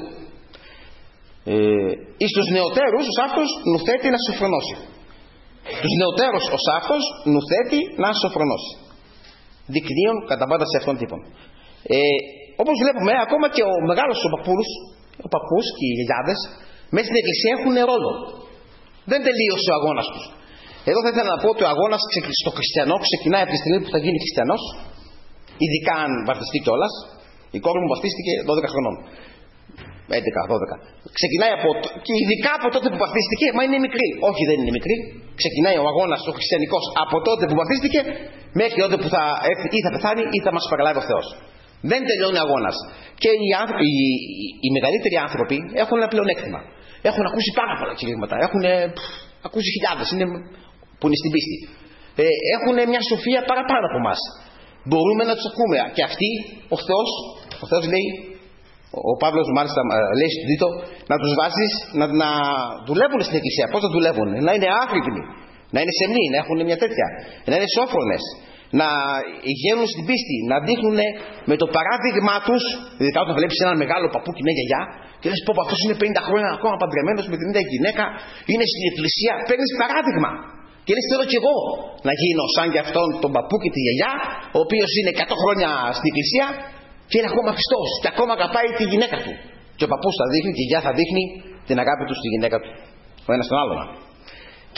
Εις τους νεωτέρους ο σάφτος νουθέτει να σοφρονώσει. Τους νεωτέρους ο σάφτος νουθέτει να σοφρονώσει. Δεικνύων κατά πάντα σε αυτόν τύπον. Όπως βλέπουμε, ακόμα και ο μεγάλος ο παππούς και οι γιαγιάδες μέσα στην εκκλησία έχουν ρόλο. Δεν τελείωσε ο αγώνας τους. Εδώ θα ήθελα να πω ότι ο αγώνας στο χριστιανό ξεκινάει από τη στιγμή που θα γίνει χριστιανός, ειδικά αν βαφτιστεί κιόλας. Η κόρη μου βαφτίστηκε 12 χρονών. 11-12. Ξεκινάει και ειδικά από τότε που βαφτίστηκε, μα είναι μικρή. Όχι, δεν είναι μικρή. Ξεκινάει ο αγώνας ο χριστιανικός από τότε που βαφτίστηκε μέχρι τότε που θα έρθει ή θα πεθάνει ή θα μας παραλάβει ο Θεός. Δεν τελειώνει ο αγώνας. Και οι μεγαλύτεροι άνθρωποι έχουν ένα πλεονέκτημα. Έχουν ακούσει πάρα πολλά κηρύγματα. Έχουν ακούσει χιλιάδες που είναι στην πίστη. Έχουν μια σοφία παραπάνω από εμάς. Μπορούμε να τους ακούμε. Και αυτοί ο Θεός λέει, ο Παύλος μάλιστα λέει στον Τίτο, να τους βάζεις να δουλεύουν στην εκκλησία. Πώς να δουλεύουν? Να είναι άγρυπνοι, να είναι σεμνοί, να έχουν μια τέτοια, να είναι σόφρονες, να ηγαίνουν στην πίστη, να δείχνουν με το παράδειγμά τους. Ειδικά όταν βλέπεις έναν μεγάλο παππού και μια γιαγιά και λες πω αυτός είναι 50 χρόνια ακόμα παντρεμένος με την ίδια γυναίκα, είναι στην εκκλησία, παίρνεις παράδειγμα. Και λες θέλω κι εγώ να γίνω σαν και αυτόν τον παππού και τη γιαγιά, ο οποίος είναι 100 χρόνια στην εκκλησία και είναι ακόμα πιστός και ακόμα αγαπάει τη γυναίκα του. Και ο παππούς θα δείχνει και η γιαγιά θα δείχνει την αγάπη του στη γυναίκα του, ο ένας τον άλλον.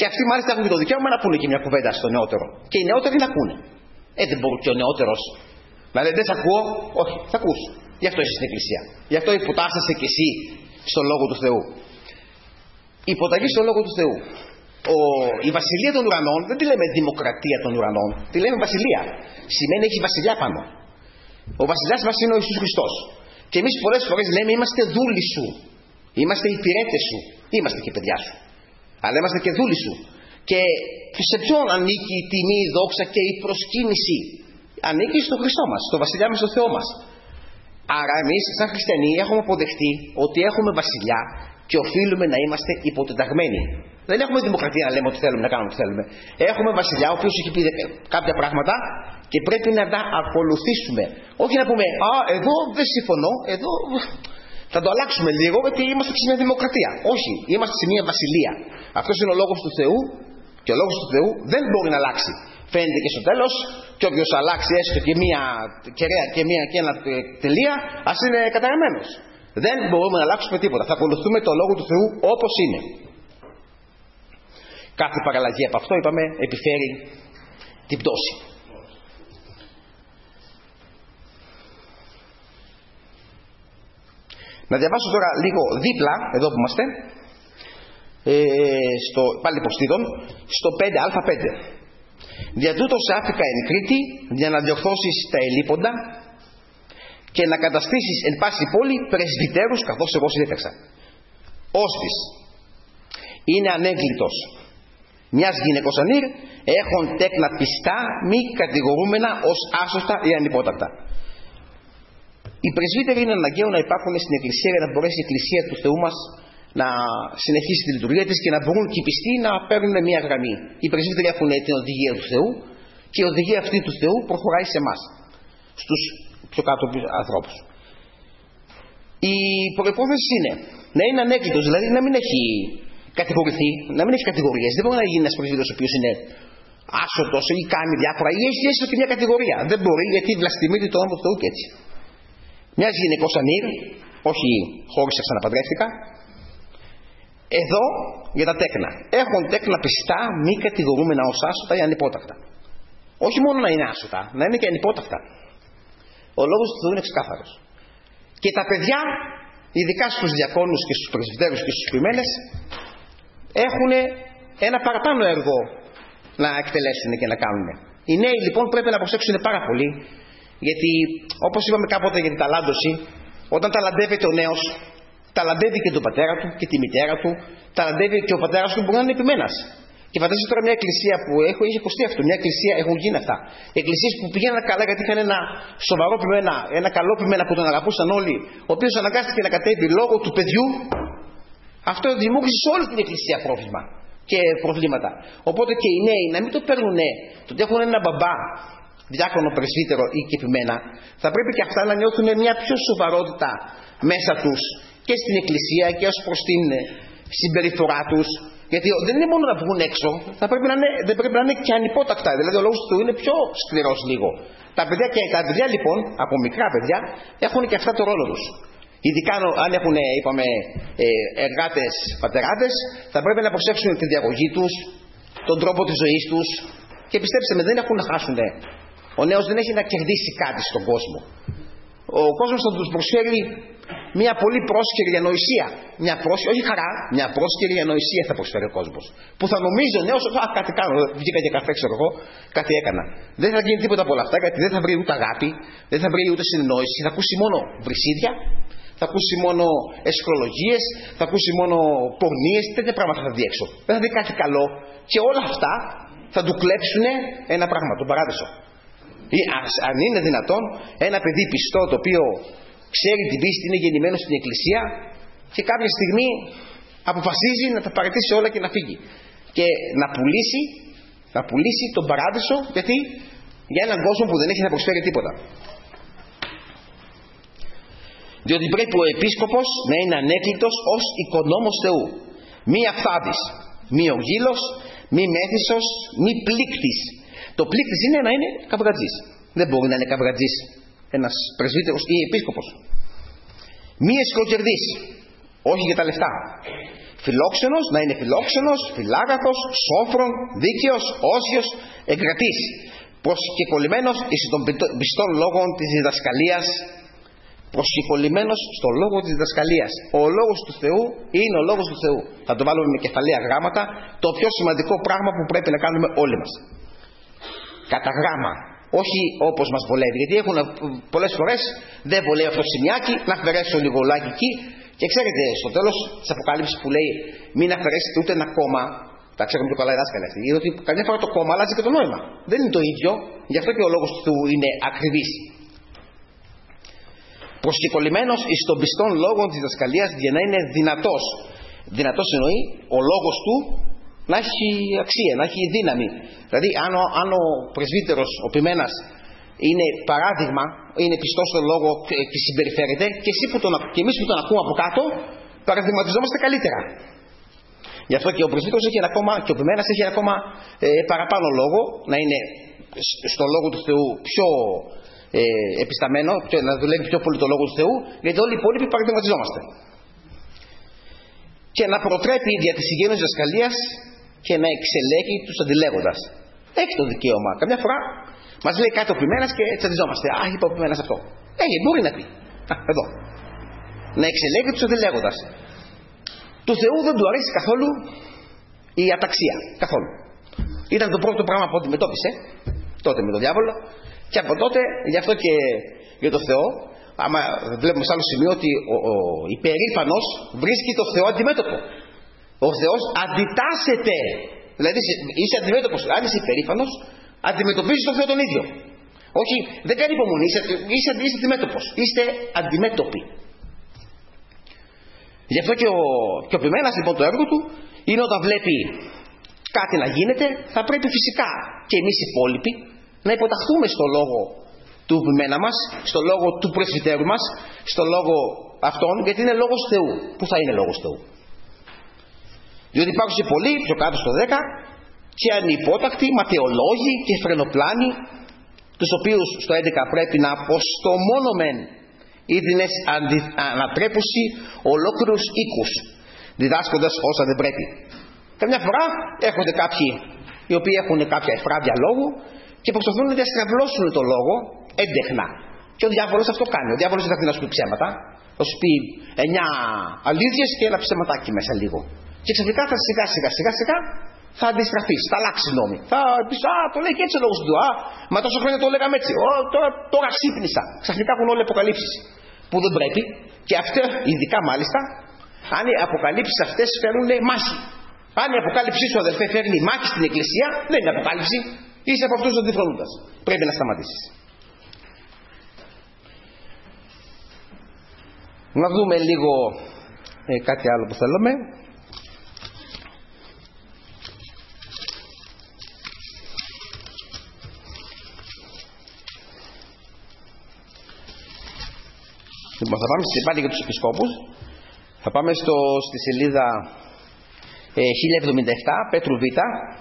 Και αυτοί μάλιστα έχουν και το δικαίωμα να πούνε και μια κουβέντα στο νεότερο. Και οι νεότεροι να ακούνε. Δεν μπορεί και ο νεότερος να λέει δεν σ' ακούω. Όχι, θα ακούς. Γι' αυτό είσαι στην Εκκλησία. Γι' αυτό υποτάσσεσαι κι εσύ στον Λόγο του Θεού. Η υποταγή στον Λόγο του Θεού. Η βασιλεία των ουρανών δεν τη λέμε δημοκρατία των ουρανών. Τη λέμε βασιλεία. Σημαίνει έχει βασιλιά πάνω. Ο βασιλιάς μας είναι ο Ιησούς Χριστός. Και εμείς πολλές φορές λέμε είμαστε δούλοι σου. Είμαστε υπηρέτες σου. Είμαστε και παιδιά σου. Αλλά είμαστε και δούλοι σου. Και σε ποιον ανήκει η τιμή, η δόξα και η προσκύνηση? Ανήκει στον Χριστό μας, στον βασιλιά μας, στον Θεό μας. Άρα εμείς σαν χριστιανοί έχουμε αποδεχτεί ότι έχουμε βασιλιά και οφείλουμε να είμαστε υποτεταγμένοι. Δεν έχουμε δημοκρατία να λέμε ότι θέλουμε να κάνουμε ό,τι θέλουμε. Έχουμε βασιλιά ο οποίος έχει πει κάποια πράγματα και πρέπει να τα ακολουθήσουμε. Όχι να πούμε «Α, εδώ δεν συμφωνώ, εδώ θα το αλλάξουμε λίγο γιατί είμαστε σε μια δημοκρατία». Όχι, είμαστε σε μια βασιλεία. Αυτός είναι ο λόγος του Θεού και ο λόγος του Θεού δεν μπορεί να αλλάξει. Φαίνεται και στο τέλος, και όποιος αλλάξει έστω και μια κεραία και ένα τελεία, ας είναι καταγραμμένος. Δεν μπορούμε να αλλάξουμε τίποτα. Θα ακολουθούμε το λόγο του Θεού όπως είναι. Κάθε παραλλαγή από αυτό, είπαμε, επιφέρει την πτώση. Να διαβάσω τώρα λίγο δίπλα, εδώ που είμαστε, πάλι υποστήτων, στο 5α5. Δια τούτος άφηκα εν Κρήτη, για να διορθώσεις τα ελείποντα και να καταστήσεις εν πάση πόλη πρεσβυτέρους, καθώς εγώ συνέταξα. Όστις είναι ανέγκλητος μιας γυναικός ανήρ, έχουν τέκνα πιστά, μη κατηγορούμενα ως άσωστα ή ανυπότακτα. Οι πρεσβύτεροι είναι αναγκαίο να υπάρχουν στην Εκκλησία για να μπορέσει η Εκκλησία του Θεού μας να συνεχίσει τη λειτουργία της και να μπορούν και οι πιστοί να παίρνουν μια γραμμή. Οι πρεσβύτεροι έχουν την οδηγία του Θεού και η οδηγία αυτή του Θεού προχωράει σε εμάς, στους πιο κάτω ανθρώπους. Η προϋπόθεση είναι να είναι ανέκλητος, δηλαδή να μην έχει κατηγορηθεί, να μην έχει κατηγορίες. Δεν μπορεί να γίνει ένας πρεσβύτερος ο οποίος είναι άσωτος ή κάνει διάφορα ή έχει έστω και μια κατηγορία. Δεν μπορεί, γιατί βλαστημείται το όνομα του Θεού και έτσι. Μιας γυναικός ανήρ, όχι χώρισα, ξαναπαντρεύτηκα. Εδώ για τα τέκνα. Έχουν τέκνα πιστά, μη κατηγορούμενα ως άσωτα ή ανυπότακτα. Όχι μόνο να είναι άσωτα, να είναι και ανυπότακτα. Ο λόγος του Θεού είναι ξεκάθαρος. Και τα παιδιά, ειδικά στους διακόνους και στους πρεσβυτέρους και στους ποιμένες, έχουν ένα παραπάνω έργο να εκτελέσουν και να κάνουν. Οι νέοι λοιπόν πρέπει να προσέξουν πάρα πολύ, γιατί όπως είπαμε κάποτε για την ταλάντωση, όταν ταλαντεύεται ο νέος, ταλαντεύει και τον πατέρα του και τη μητέρα του, ταλαντεύει και ο πατέρας του μπορεί να είναι επιμένας. Και φαντάζεσαι τώρα μια εκκλησία που είχε υποστεί αυτό, μια εκκλησία, έχουν γίνει αυτά. Εκκλησίες που πήγαιναν καλά γιατί είχαν ένα σοβαρό πειμένα, ένα καλό πειμένα που τον αγαπούσαν όλοι, ο οποίος αναγκάστηκε να κατέβει λόγω του παιδιού. Αυτό δημιούργησε σε όλη την εκκλησία πρόβλημα και προβλήματα. Οπότε και οι νέοι να μην το παίρνουν το ότι έχουν ένα μπαμπά, διάκονο, πρεσβύτερο ή και πειμένα, θα πρέπει και αυτά να νιώθουν μια πιο σοβαρότητα μέσα τους και στην εκκλησία και ως προς την συμπεριφορά τους. Γιατί δεν είναι μόνο να βγουν έξω, δεν πρέπει να είναι και ανυπότακτα. Δηλαδή ο λόγος του Θεού είναι πιο σκληρός λίγο. Τα παιδιά λοιπόν, από μικρά παιδιά, έχουν και αυτά το ρόλο τους. Ειδικά αν έχουν, είπαμε, εργάτες πατεράδες, θα πρέπει να προσέξουν τη διαγωγή τους, τον τρόπο της ζωής τους. Και πιστέψτε με, δεν έχουν να χάσουν. Ο νέος δεν έχει να κερδίσει κάτι στον κόσμο. Ο κόσμος θα τους προσφέρει μια πολύ πρόσκαιρη ανοησία. Όχι χαρά, μια πρόσκαιρη ανοησία θα προσφέρει ο κόσμος. Που θα νομίζει ο νέος, κάτι κάνω, βγήκα για καφέ, ξέρω εγώ, κάτι έκανα. Δεν θα γίνει τίποτα από όλα αυτά, γιατί δεν θα βρει ούτε αγάπη, δεν θα βρει ούτε συνεννόηση, θα ακούσει μόνο βρυσίδια, θα ακούσει μόνο εσχρολογίες, θα ακούσει μόνο πορνίες, τέτοια πράγματα θα δει έξω. Δεν θα δει κάτι καλό και όλα αυτά θα του κλέψουν ένα πράγμα, τον παράδεισο. Ή αν είναι δυνατόν, ένα παιδί πιστό το οποίο ξέρει την πίστη, είναι γεννημένο στην εκκλησία και κάποια στιγμή αποφασίζει να τα παραιτήσει όλα και να φύγει. Και να πουλήσει τον παράδεισο, γιατί για έναν κόσμο που δεν έχει να προσφέρει τίποτα. Διότι πρέπει ο επίσκοπος να είναι ανέκλητος ως οικονόμος Θεού. Μη αφθάδης, μη οργύλος, μη μέθησος, μη πλήκτης. Το πλήκτης είναι να είναι καβγατζής. Δεν μπορεί να είναι καβγατζής ένας πρεσβύτερος ή επίσκοπος. Μη εσχροκερδής, όχι για τα λεφτά. φιλόξενος να είναι φιλόξενος, φιλάγαθος, σόφρον, δίκαιος, όσιος, εγκρατής, προσκεκλημένος εις των πιστών λόγων της διδασκαλίας. Προσκεκλημένος στον λόγο της διδασκαλίας. Ο λόγος του Θεού είναι ο λόγος του Θεού. Θα το βάλουμε με κεφαλαία γράμματα, το πιο σημαντικό πράγμα που πρέπει να κάνουμε όλοι μας. Κατά γράμμα. Όχι όπως μας βολεύει. Γιατί έχουν πολλές φορές, δεν βολεύει αυτό το σημειάκι, να αφαιρέσω λίγο λάκι εκεί. Και ξέρετε, στο τέλος της Αποκάλυψης που λέει μην αφαιρέσετε ούτε ένα κόμμα, τα ξέρουμε πιο καλά οι δάσκαλοι αυτοί, γιατί καμιά φορά το κόμμα αλλάζει και το νόημα. Δεν είναι το ίδιο, γι' αυτό και ο λόγος του Θεού είναι ακριβής. Προσκεκλημένος εις των πιστών λόγων της διδασκαλίας για να είναι δυνατός. Δυνατός εννοεί ο λόγος του να έχει αξία, να έχει δύναμη. Δηλαδή αν ο πρεσβύτερος, ο ποιμένας είναι παράδειγμα, είναι πιστός στον λόγο και συμπεριφέρεται, και εμείς που τον ακούμε από κάτω παραδειγματιζόμαστε καλύτερα. Γι' αυτό και ο πρεσβύτερος έχει ακόμα, και ο ποιμένας έχει ακόμα παραπάνω λόγο, να είναι στον λόγο του Θεού πιο επισταμένο, να δουλεύει πιο πολύ το λόγο του Θεού, γιατί όλοι οι υπόλοιποι παραδειγματιζόμαστε. Και να προτρέπει δια της υγιεινής διδασκαλίας και να εξελέγει τους αντιλέγοντας. Έχει το δικαίωμα. Καμιά φορά μας λέει κάτι ο ποιμένας και τσαντιζόμαστε. Α, είπε ο ποιμένας αυτό. Μπορεί να πει. Εδώ. Να εξελέγει τους αντιλέγοντας. Του Θεού δεν του αρέσει καθόλου η αταξία. Καθόλου. Ήταν το πρώτο πράγμα που αντιμετώπισε τότε με τον διάβολο. Και από τότε, γι' αυτό και για το Θεό, άμα βλέπουμε σε άλλο σημείο ότι ο υπερήφανος βρίσκει το Θεό αντιμέτωπο. Ο Θεός αντιτάσσεται. Δηλαδή είσαι αντιμέτωπος. Αν είσαι υπερήφανος, αντιμετωπίζεις τον Θεό τον ίδιο. Όχι, δεν κάνει υπομονή, είσαι αντιμέτωπος. Είστε αντιμέτωποι. Γι' αυτό και ο ποιμένας λοιπόν το έργο του είναι όταν βλέπει κάτι να γίνεται, θα πρέπει φυσικά και εμείς οι υπόλοιποι να υποταχθούμε στο λόγο του ποιμένα μας, στο λόγο του πρεσβυτέρου μας, στο λόγο αυτόν, γιατί είναι λόγος Θεού. Πού θα είναι λόγος Θεού? Διότι υπάρχουν και πολλοί, πιο κάτω στο 10, και ανυπότακτοι, ματαιολόγοι και φρενοπλάνοι, τους οποίους στο 11 πρέπει να αποστομώνομεν ίδινες ανατρέπουσι ολόκληρους οίκους, διδάσκοντας όσα δεν πρέπει. Καμιά φορά έρχονται κάποιοι οι οποίοι έχουν κάποια εφράδια λόγου και προσπαθούν να διαστραβλώσουν το λόγο έντεχνα. Και ο διάβολος αυτό κάνει. Ο διάβολος δεν θα πει να σου πει ψέματα. Θα σου πει 9 αλήθειες και ένα ψεματάκι μέσα λίγο. Και ξαφνικά θα σιγά θα αντιστραφείς, θα αλλάξει νόμοι. Θα πεις, το λέει και έτσι ο λόγος του. Μα τόσο χρόνια το λέγαμε έτσι. Τώρα ξύπνησα. Ξαφνικά έχουν όλοι αποκαλύψεις που δεν πρέπει. Και αυτές, ειδικά μάλιστα, αν οι αποκαλύψεις αυτές φέρουν μάχη. Αν η αποκάλυψή σου, αδελφέ, φέρνει μάχη στην εκκλησία, δεν είναι αποκάλυψη. Είσαι από αυτούς τους αντιφρονούντας. Πρέπει να σταματήσεις. Να δούμε λίγο κάτι άλλο που θέλουμε. Λοιπόν, θα πάμε πάλι για τους επισκόπους. Θα πάμε στη σελίδα 1077, Πέτρου Β.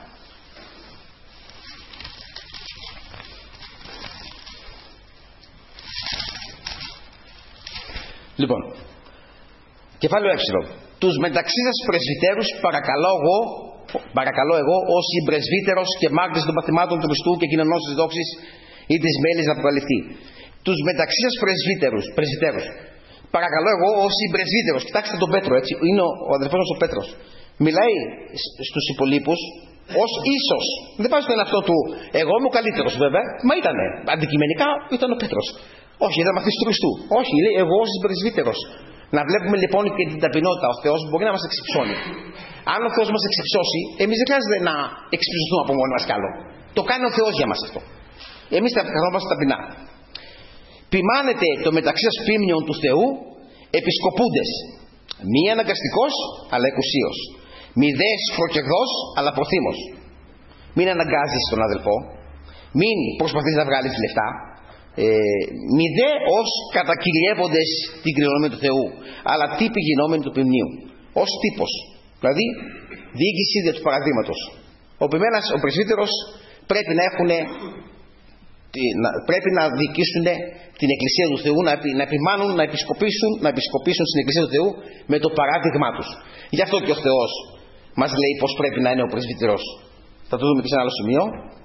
Λοιπόν, κεφάλαιο ε. Τους μεταξύ σας πρεσβυτέρους παρακαλώ εγώ ως πρεσβύτερος και μάρτυρας των παθημάτων του Χριστού και κοινωνός της δόξης ή της μέλης να αποκαλυφθεί. Τους μεταξύ σας πρεσβυτέρους. Παρακαλώ εγώ ως πρεσβύτερος. Κοιτάξτε τον Πέτρο, έτσι. Είναι ο αδερφός μας ο Πέτρος. Μιλάει στους υπολείπους ως ίσος. Δεν πάει στον εαυτό του. Εγώ είμαι ο καλύτερος βέβαια. Μα ήτανε. Αντικειμενικά ήταν ο Πέτρος. Όχι, ήταν μαθητής του Χριστού. Όχι, λέει εγώ ως πρεσβύτερος. Να βλέπουμε λοιπόν και την ταπεινότητα. Ο Θεός μπορεί να μας εξυψώνει. Αν ο Θεός μας εξυψώσει, εμείς δεν χρειάζεται να εξυψωθούμε από μόνοι μας κι άλλο. Το κάνει ο Θεός για μας αυτό. Εμείς θα καθόμαστε ταπεινά. Ποιμάνετε το μεταξύ σας ποίμνιον του Θεού επισκοπούντες. Μη αναγκαστικός αλλά εκουσίος. Μη δε σφροκερδός αλλά προθύμος. Μην αναγκάζεις τον αδελφό. Μην προσπαθείς να βγάλεις λεφτά. Μη δε ως κατακυριεύοντες την κληρονομία του Θεού, αλλά τύποι γινόμενοι του ποιμνίου. Ως τύπος. Δηλαδή διοίκηση δια του παραδείγματος. Ο ποιμένας, ο πρεσβύτερος πρέπει να έχουν πρέπει να διοικήσουν την Εκκλησία του Θεού, να επιμάνουν, να επισκοπήσουν στην Εκκλησία του Θεού με το παράδειγμά τους. Γι' αυτό και ο Θεός μας λέει πως πρέπει να είναι ο πρεσβύτερος. Θα το δούμε και σε ένα άλλο σημείο.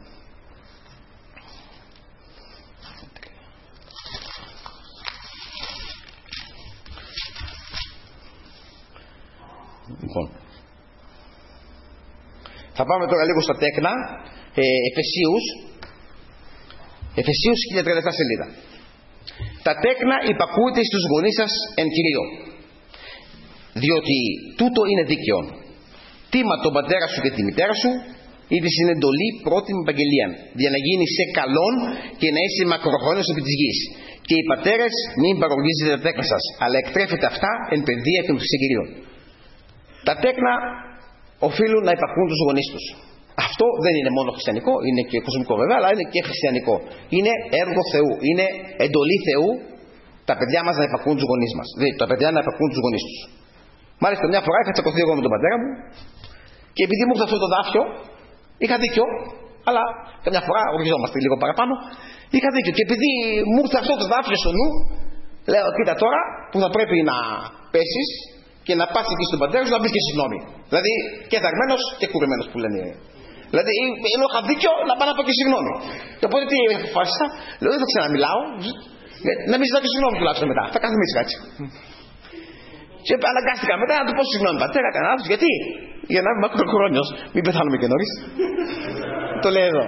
Λοιπόν, θα πάμε τώρα λίγο στα τέκνα. Εφεσίους 1037 σελίδα. Τα τέκνα υπακούετε στους γονείς σας εν Κυρίω, διότι τούτο είναι δίκαιο. Τίμα τον πατέρα σου και τη μητέρα σου, ήδη στην εντολή πρότιμη επαγγελία, για να γίνει σε καλόν και να είσαι μακροχρόνιος επί της γης. Και οι πατέρες μην παροργίζετε τα τέκνα σας, αλλά εκτρέφετε αυτά εν παιδεία και σε Κυρίω. Τα τέκνα οφείλουν να υπακούν τους γονείς τους. Αυτό δεν είναι μόνο χριστιανικό, είναι και κοσμικό βέβαια, αλλά είναι και χριστιανικό. Είναι έργο Θεού, είναι εντολή Θεού τα παιδιά μας να υπακούν τους γονείς μας. Δηλαδή τα παιδιά να υπακούν τους γονείς τους. Μάλιστα μια φορά είχα τσακωθεί εγώ με τον πατέρα μου και επειδή μου ήρθε αυτό το δάφιο, είχα δίκιο, αλλά καμιά φορά οργιζόμαστε λίγο παραπάνω, είχα δίκιο. Και επειδή μου ήρθε αυτό το δάφιο στο νου, λέω κοίτα τώρα που θα πρέπει να πέσεις και να πας εκεί στον πατέρα σου να πεις και συγγνώμη. Δηλαδή και δαρμένος και κουρεμένος που λένε. Δηλαδή ενώ είχα δίκιο να πάω να πω και συγγνώμη. Και οπότε τι αποφάσισα, λέω δεν θα ξαναμιλάω, να μην ζητάω και συγγνώμη τουλάχιστον μετά. Θα κάθομαι έτσι κάτσε. Και αναγκάστηκα μετά να του πω συγγνώμη πατέρα, κανένα λάθος. Γιατί? Για να είμαι μακροχρόνιος, μην πεθάνουμε και νωρίς. Το λέει εδώ.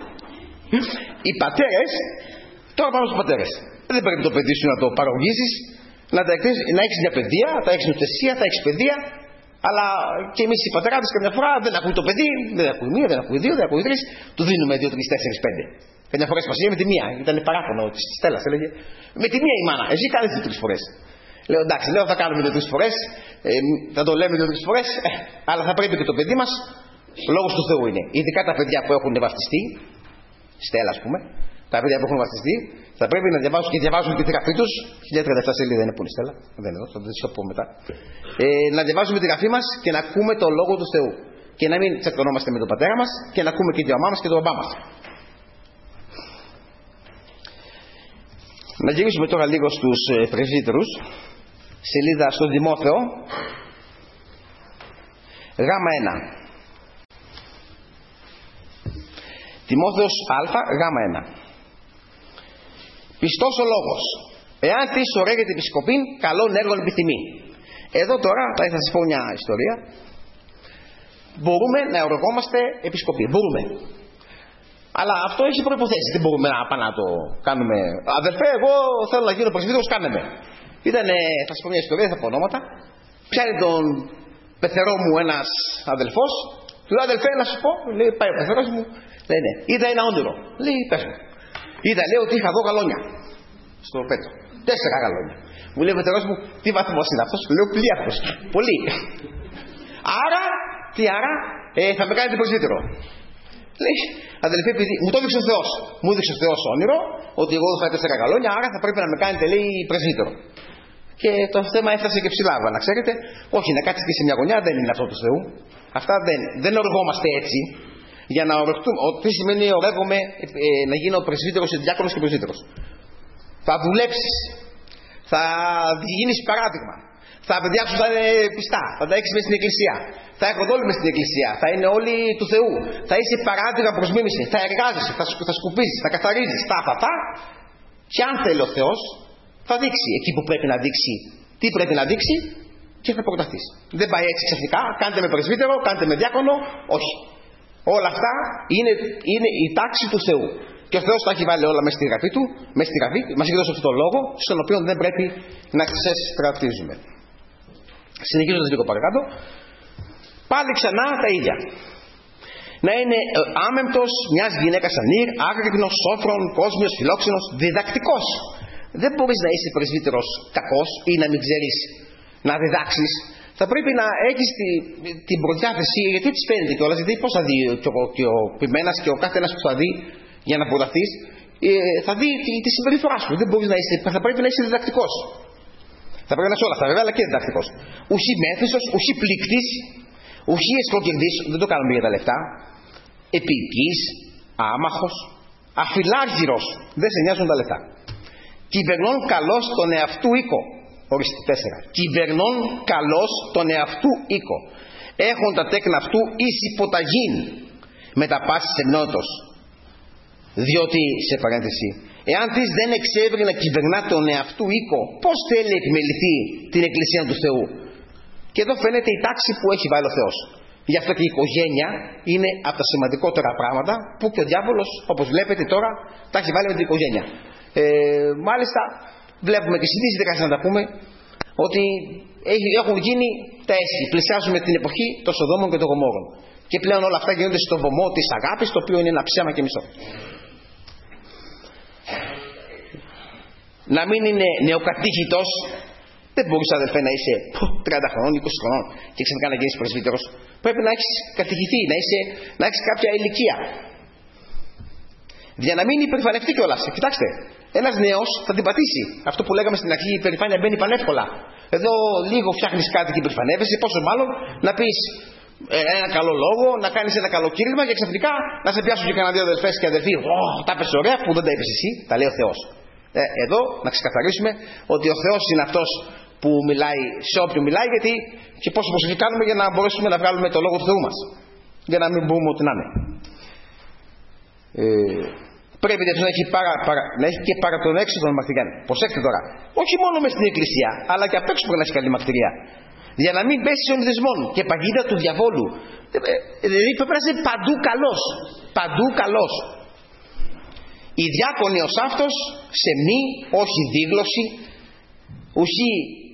Οι πατέρες, τώρα πάμε στους πατέρες. Δεν πρέπει το παιδί σου να το παρογγίσεις, να έχεις μια παιδεία, θα έχεις νοθεσία, θα έχεις παιδεία. Αλλά και εμείς οι πατεράδες καμιά φορά δεν ακούει το παιδί, δεν ακούει μία, δεν ακούει δύο, δεν ακούει τρεις, του δίνουμε 2, 3, 4, 5. Καμιά φορά σπασία με τη μία, ήταν παράπονο τη Στέλλα, έλεγε. Με τη μία η μάνα, εσύ κάνεις 2-3 φορές. Λέω εντάξει, λέω θα κάνουμε 2-3 φορές, θα το λέμε 2-3 φορές, αλλά θα πρέπει και το παιδί μας, λόγος του Θεού είναι. Ειδικά τα παιδιά που έχουν βαφτιστεί, Στέλλα ας πούμε, τα παιδιά που έχουν βαφτιστεί, θα πρέπει να διαβάσουν και διαβάζουν τη γραφή τους. 1037 σελίδα είναι πολύ, Στέλλα. Δεν είναι εδώ, θα το πω μετά. Να διαβάζουμε τη γραφή μας και να ακούμε το λόγο του Θεού. Και να μην τσακωνόμαστε με τον πατέρα μας και να ακούμε και τη μαμά μας και τον μπαμπά μας. Να γυρίσουμε τώρα λίγο στους πρεσβύτερους. Σελίδα στον Τιμόθεο. Γάμα 1. Τιμόθεος Α, γάμα 1. Πιστός ο λόγος. Εάν τη ωραίγεται επισκοπήν, καλών έργων επιθυμεί. Εδώ τώρα θα σας πω μια ιστορία. Μπορούμε να οργόμαστε επισκοπή. Μπορούμε. Αλλά αυτό έχει προϋποθέσεις. Δεν μπορούμε να πάμε να το κάνουμε. Αδερφέ, εγώ θέλω να γίνω πρεσβύτερος, κάνε με. Θα σας πω μια ιστορία, θα πω ονόματα. Πιάνει τον πεθερό μου ένας αδελφός. Του λέει αδελφέ, να σου πω. Λέει πάει ο πεθερός μου. Λέει ναι. Είδα ένα όνειρο. Λέει πες μου. Είδα, λέει ότι είχα 2 γαλόνια στο πέτο. 4 γαλόνια. Μου λέει ο πεθερός μου, τι βαθμός είναι αυτός? Λέω πλήρχος. Πολύ. Άρα, θα με κάνετε πρεσβύτερο. Λέει, αδελφέ, επειδή μου το έδειξε ο Θεός. Μου έδειξε ο Θεός όνειρο ότι εγώ θα 4 γαλόνια, άρα θα πρέπει να με κάνετε, λέει, πρεσβύτερο. Και το θέμα έφτασε και ψηλά, να ξέρετε. Όχι, να κάτσετε σε μια γωνιά δεν είναι αυτό του Θεού. Αυτά δεν οργόμαστε έτσι. Για να ορεχτούμε. Τι σημαίνει ορεύομαι να γίνω πρεσβύτερος, διάκονος και πρεσβύτερος? Θα δουλέψεις. Θα γίνεις παράδειγμα. Τα παιδιά σου θα είναι πιστά. Θα τα έχεις μέσα στην εκκλησία. Θα έχουν όλοι μέσα στην εκκλησία. Θα είναι όλοι του Θεού. Θα είσαι παράδειγμα προς μίμηση. Θα εργάζεσαι. Θα σκουπίζεις. Θα καθαρίζεις. Και αν θέλει ο Θεός, θα δείξει εκεί που πρέπει να δείξει. Τι πρέπει να δείξει και θα προταθείς. Δεν πάει έτσι ξαφνικά. Κάντε με πρεσβύτερο, κάντε με διάκονο. Όχι. Όλα αυτά είναι η τάξη του Θεού. Και ο Θεός τα έχει βάλει όλα μέσα στη γραφή του, μέσα στη γραφή, μας έχει δώσει αυτόν τον λόγο, στον οποίο δεν πρέπει να ξεστρατίζουμε. Συνεχίζοντας λίγο παρακάτω, πάλι ξανά τα ίδια. Να είναι άμεμπτος μιας γυναίκας ανήρ, άγρυπνος, σόφρον, κόσμιος, φιλόξενος, διδακτικός. Δεν μπορείς να είσαι πρεσβύτερος κακός ή να μην ξέρεις να διδάξεις. Θα πρέπει να έχεις την προδιάθεση, γιατί έτσι φαίνεται κιόλας, γιατί πώς θα δει και ο ποιμένας και ο κάθε ένας που θα δει για να προταθείς, θα δει τη συμπεριφορά σου. Δεν μπορείς να είσαι, θα πρέπει να είσαι διδακτικός. Θα πρέπει να είσαι όλα αυτά βέβαια, αλλά και διδακτικός. Ουχή μέθησος, ουχή πλήκτης, ουχή εσκοκερδής, δεν το κάνουμε για τα λεφτά. Επίοικης, άμαχος, Αφιλάργυρος, δεν σε νοιάζουν τα λεφτά. Κυβερνών καλός τον εαυτού οίκο. Ορίστε, 4. Κυβερνών καλός τον εαυτού οίκο. Έχουν τα τέκνα αυτού εις υποταγήν με τα πάσης εμνότητος. Διότι, σε παρένθεση, εάν της δεν εξεύρει να κυβερνά τον εαυτού οίκο, πώς θέλει να επιμεληθεί την Εκκλησία του Θεού? Και εδώ φαίνεται η τάξη που έχει βάλει ο Θεός. Γι' αυτό και η οικογένεια είναι από τα σημαντικότερα πράγματα που και ο διάβολος, όπως βλέπετε τώρα, τα έχει βάλει με την οικογένεια. Μάλιστα, βλέπουμε και συνήθως, δεν χρειάζεται να τα πούμε, ότι έχουν γίνει τα έσχη. Πλησιάζουμε την εποχή των Σοδόμων και των Γομόρων. Και πλέον όλα αυτά γίνονται στο βωμό της αγάπης, το οποίο είναι ένα ψέμα και μισό. Να μην είναι νεοκατήχητος. Δεν μπορείς, αδελφέ, να είσαι 30 χρονών, 20 χρονών και ξαφνικά να γίνεις πρεσβύτερος. Πρέπει να έχεις κατηχηθεί, να έχεις κάποια ηλικία. Για να μην υπερηφανευτεί κιόλας. Κοιτάξτε, ένας νέος θα την πατήσει. Αυτό που λέγαμε στην αρχή, η υπερηφάνεια μπαίνει πανεύκολα. Εδώ λίγο φτιάχνεις κάτι και υπερηφανεύεσαι, πόσο μάλλον να πεις ένα καλό λόγο, να κάνεις ένα καλό κήρυγμα και ξαφνικά να σε πιάσουν και κανένα δύο αδελφές και αδελφοί. Τα είπες ωραία που δεν τα είπες εσύ, τα λέει ο Θεός. Εδώ να ξεκαθαρίσουμε ότι ο Θεός είναι αυτός που μιλάει σε όποιον μιλάει, γιατί και πόσο προσοχή κάνουμε για να μπορέσουμε να βγάλουμε το λόγο του Θεού μας. Για να μην πούμε ότι να είναι. Πρέπει να έχει, να έχει και παρά τον έξω των μαρτυριών. Προσέξτε τώρα, όχι μόνο μες στην Εκκλησία, αλλά και απ' έξω πρέπει να έχει καλή μαρτυρία. Για να μην πέσει στον δεσμόν και παγίδα του διαβόλου. Δηλαδή πρέπει να είσαι παντού καλός. Παντού καλός. Οι διάκονοι ως αυτός σε μη, όχι δίγλωση, ουσί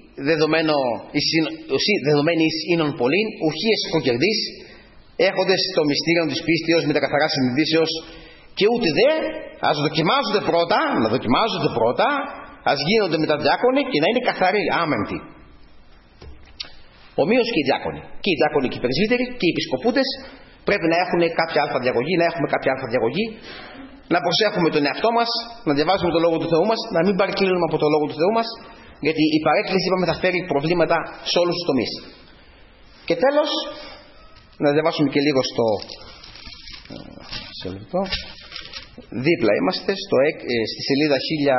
δεδομένη εις ίνων πολλήν, ουχή εσχοκερδής, έχοντες το μυστήριο της πίστεως με τα καθαρά συνειδήσεως, και ούτε δε, ας δοκιμάζονται πρώτα, ας γίνονται μετά διάκονοι και να είναι καθαροί, άμεμπτοι. Ομοίως και οι διάκονοι. Και οι διάκονοι και οι πρεσβύτεροι και οι επισκοπούτες πρέπει να έχουν κάποια αλφα διαγωγή, να έχουμε κάποια αλφα διαγωγή, να προσέχουμε τον εαυτό μας, να διαβάζουμε το λόγο του Θεού μας, να μην παρεκκλίνουμε από το λόγο του Θεού μας, γιατί η παρέκκληση είπαμε θα φέρει προβλήματα σε όλους τους τομείς. Και τέλος, να διαβάσουμε και λίγο σε λεπτό. Δίπλα είμαστε στη σελίδα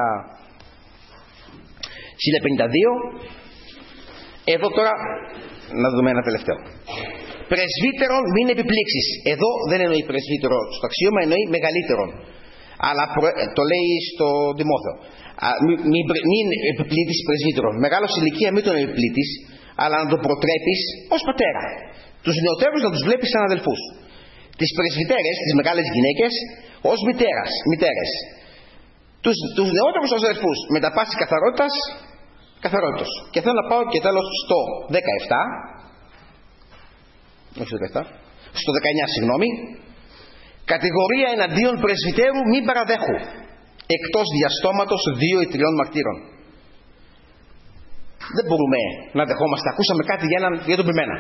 1052. Εδώ τώρα να δούμε ένα τελευταίο. Πρεσβύτερον μην επιπλήξεις. Εδώ δεν εννοεί πρεσβύτερο στο αξίωμα, εννοεί μεγαλύτερον. Αλλά το λέει στο Τιμόθεο. Μην επιπλήττεις πρεσβύτερον. Μεγάλος ηλικία μην τον επιπλήττεις, αλλά να τον προτρέπεις ως πατέρα. Τους νεωτέρους να τους βλέπεις σαν αδελφούς. Τις πρεσβυτέρες, τις μεγάλες γυναίκες, ως μητέρες. Τους νεότερους ως αδελφούς. Με τα πάση καθαρότητας. Και θέλω να πάω και τέλος στο 17. Όχι στο 17. Στο 19, συγγνώμη. Κατηγορία εναντίον πρεσβυτέρου μην παραδέχου, εκτός διαστόματος 2 ή 3 μαρτύρων. Δεν μπορούμε να δεχόμαστε. Ακούσαμε κάτι για τον πειμένα.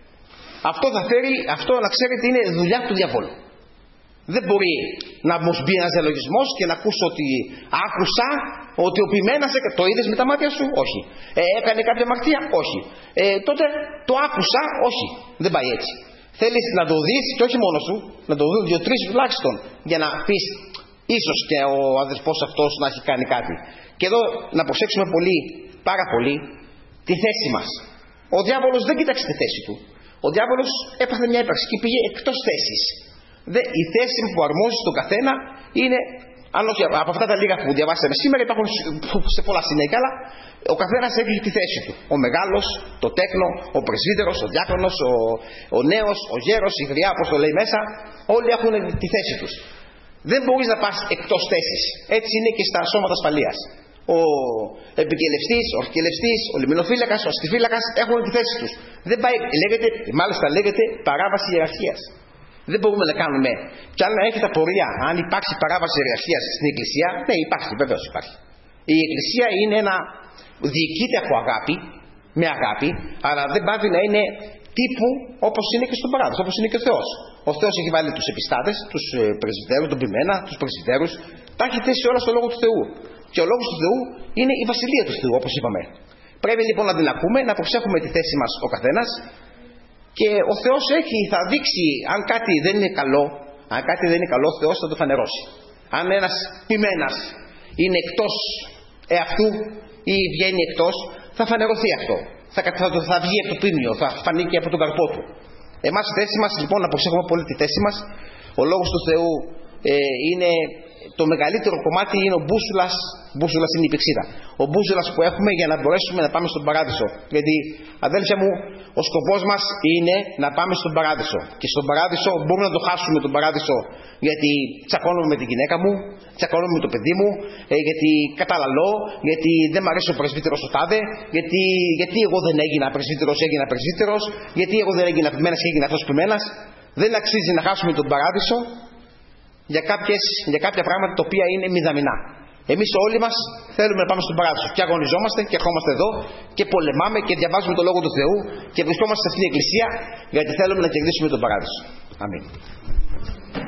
Αυτό να ξέρετε είναι δουλειά του διαβόλου. Δεν μπορεί να μου μπει ένας διαλογισμός και να ακούσω ότι άκουσα ότι ο ποιμένας το είδες με τα μάτια σου, όχι. Έκανε κάποια αμαρτία, όχι. Τότε το άκουσα, όχι. Δεν πάει έτσι. Θέλεις να το δεις και όχι μόνο σου, να το δουν 2-3 τουλάχιστον για να πεις ίσως και ο αδελφός αυτός να έχει κάνει κάτι. Και εδώ να προσέξουμε πολύ, πάρα πολύ, τη θέση μας. Ο διάβολος δεν κοίταξε τη θέση του. Ο διάβολος έπαθε μια ύπαρξη και πήγε εκτός θέσης. Η θέση που αρμόζει στον καθένα είναι, αν όχι από αυτά τα λίγα που διαβάσαμε σήμερα, υπάρχουν σε πολλά σημεία, αλλά ο καθένας έχει τη θέση του. Ο μεγάλος, το τέκνο, ο πρεσβύτερος, ο διάκονος, ο νέος, ο γέρος, η γριά, όπως το λέει μέσα, όλοι έχουν τη θέση τους. Δεν μπορείς να πας εκτός θέσης. Έτσι είναι και στα σώματα ασφαλείας. Ο επικελευστής, ο αρχικελευστής, ο λιμνοφύλακας, ο αστιφύλακας έχουν τη θέση τους. Δεν πάει, μάλιστα λέγεται παράβαση ιεραρχίας. Δεν μπορούμε να κάνουμε. Και αν έχετε απορία αν υπάρξει παράβαση ιεραρχίας στην Εκκλησία, ναι, υπάρχει, βεβαίως υπάρχει. Η Εκκλησία είναι διοικείται από αγάπη, με αγάπη, αλλά δεν πάβει να είναι τύπου όπως είναι και στον παράδοσο, όπως είναι και ο Θεός. Ο Θεός έχει βάλει τους επιστάτες, τους πρεσβυτέρους, τον ποιμένα, τους πρεσβυτέρους, τα έχει θέσει όλα στο λόγο του Θεού. Και ο λόγος του Θεού είναι η βασιλεία του Θεού, όπως είπαμε. Πρέπει λοιπόν να την ακούμε, να προσέχουμε τη θέση μας ο καθένας. Και ο Θεός θα δείξει αν κάτι δεν είναι καλό, ο Θεός θα το φανερώσει. Αν ένας ποιμένας είναι εκτός εαυτού ή βγαίνει εκτός, θα φανερωθεί αυτό. Θα βγει από το πίμνιο, θα φανεί και από τον καρπό του. Εμάς η θέση μας, λοιπόν, να προσέχουμε πολύ τη θέση μας. Ο Λόγος του Θεού είναι το μεγαλύτερο κομμάτι, είναι ο μπούσουλας. Μπούσουλας είναι η πηξίδα. Ο μπούσουλας που έχουμε για να μπορέσουμε να πάμε στον παράδεισο. Γιατί, αδέλφια μου, ο σκοπός μας είναι να πάμε στον παράδεισο. Και στον παράδεισο μπορούμε να το χάσουμε τον παράδεισο, γιατί τσακώνομαι με τη γυναίκα μου, τσακώνομαι με το παιδί μου, γιατί καταλαλώ, γιατί δεν μ' αρέσει ο πρεσβύτερος ο τάδε, γιατί εγώ δεν έγινα πρεσβύτερος, έγινα πρεσβύτερος, γιατί εγώ δεν έγινα ποιμένας και έγινα αυτός ποιμένας. Δεν αξίζει να χάσουμε τον παράδεισο για κάποια πράγματα τα οποία είναι μηδαμινά. Εμείς όλοι μας θέλουμε να πάμε στον παράδεισο και αγωνιζόμαστε και ερχόμαστε εδώ και πολεμάμε και διαβάζουμε το Λόγο του Θεού και βρισκόμαστε σε αυτήν την εκκλησία γιατί θέλουμε να κερδίσουμε τον παράδεισο. Αμήν.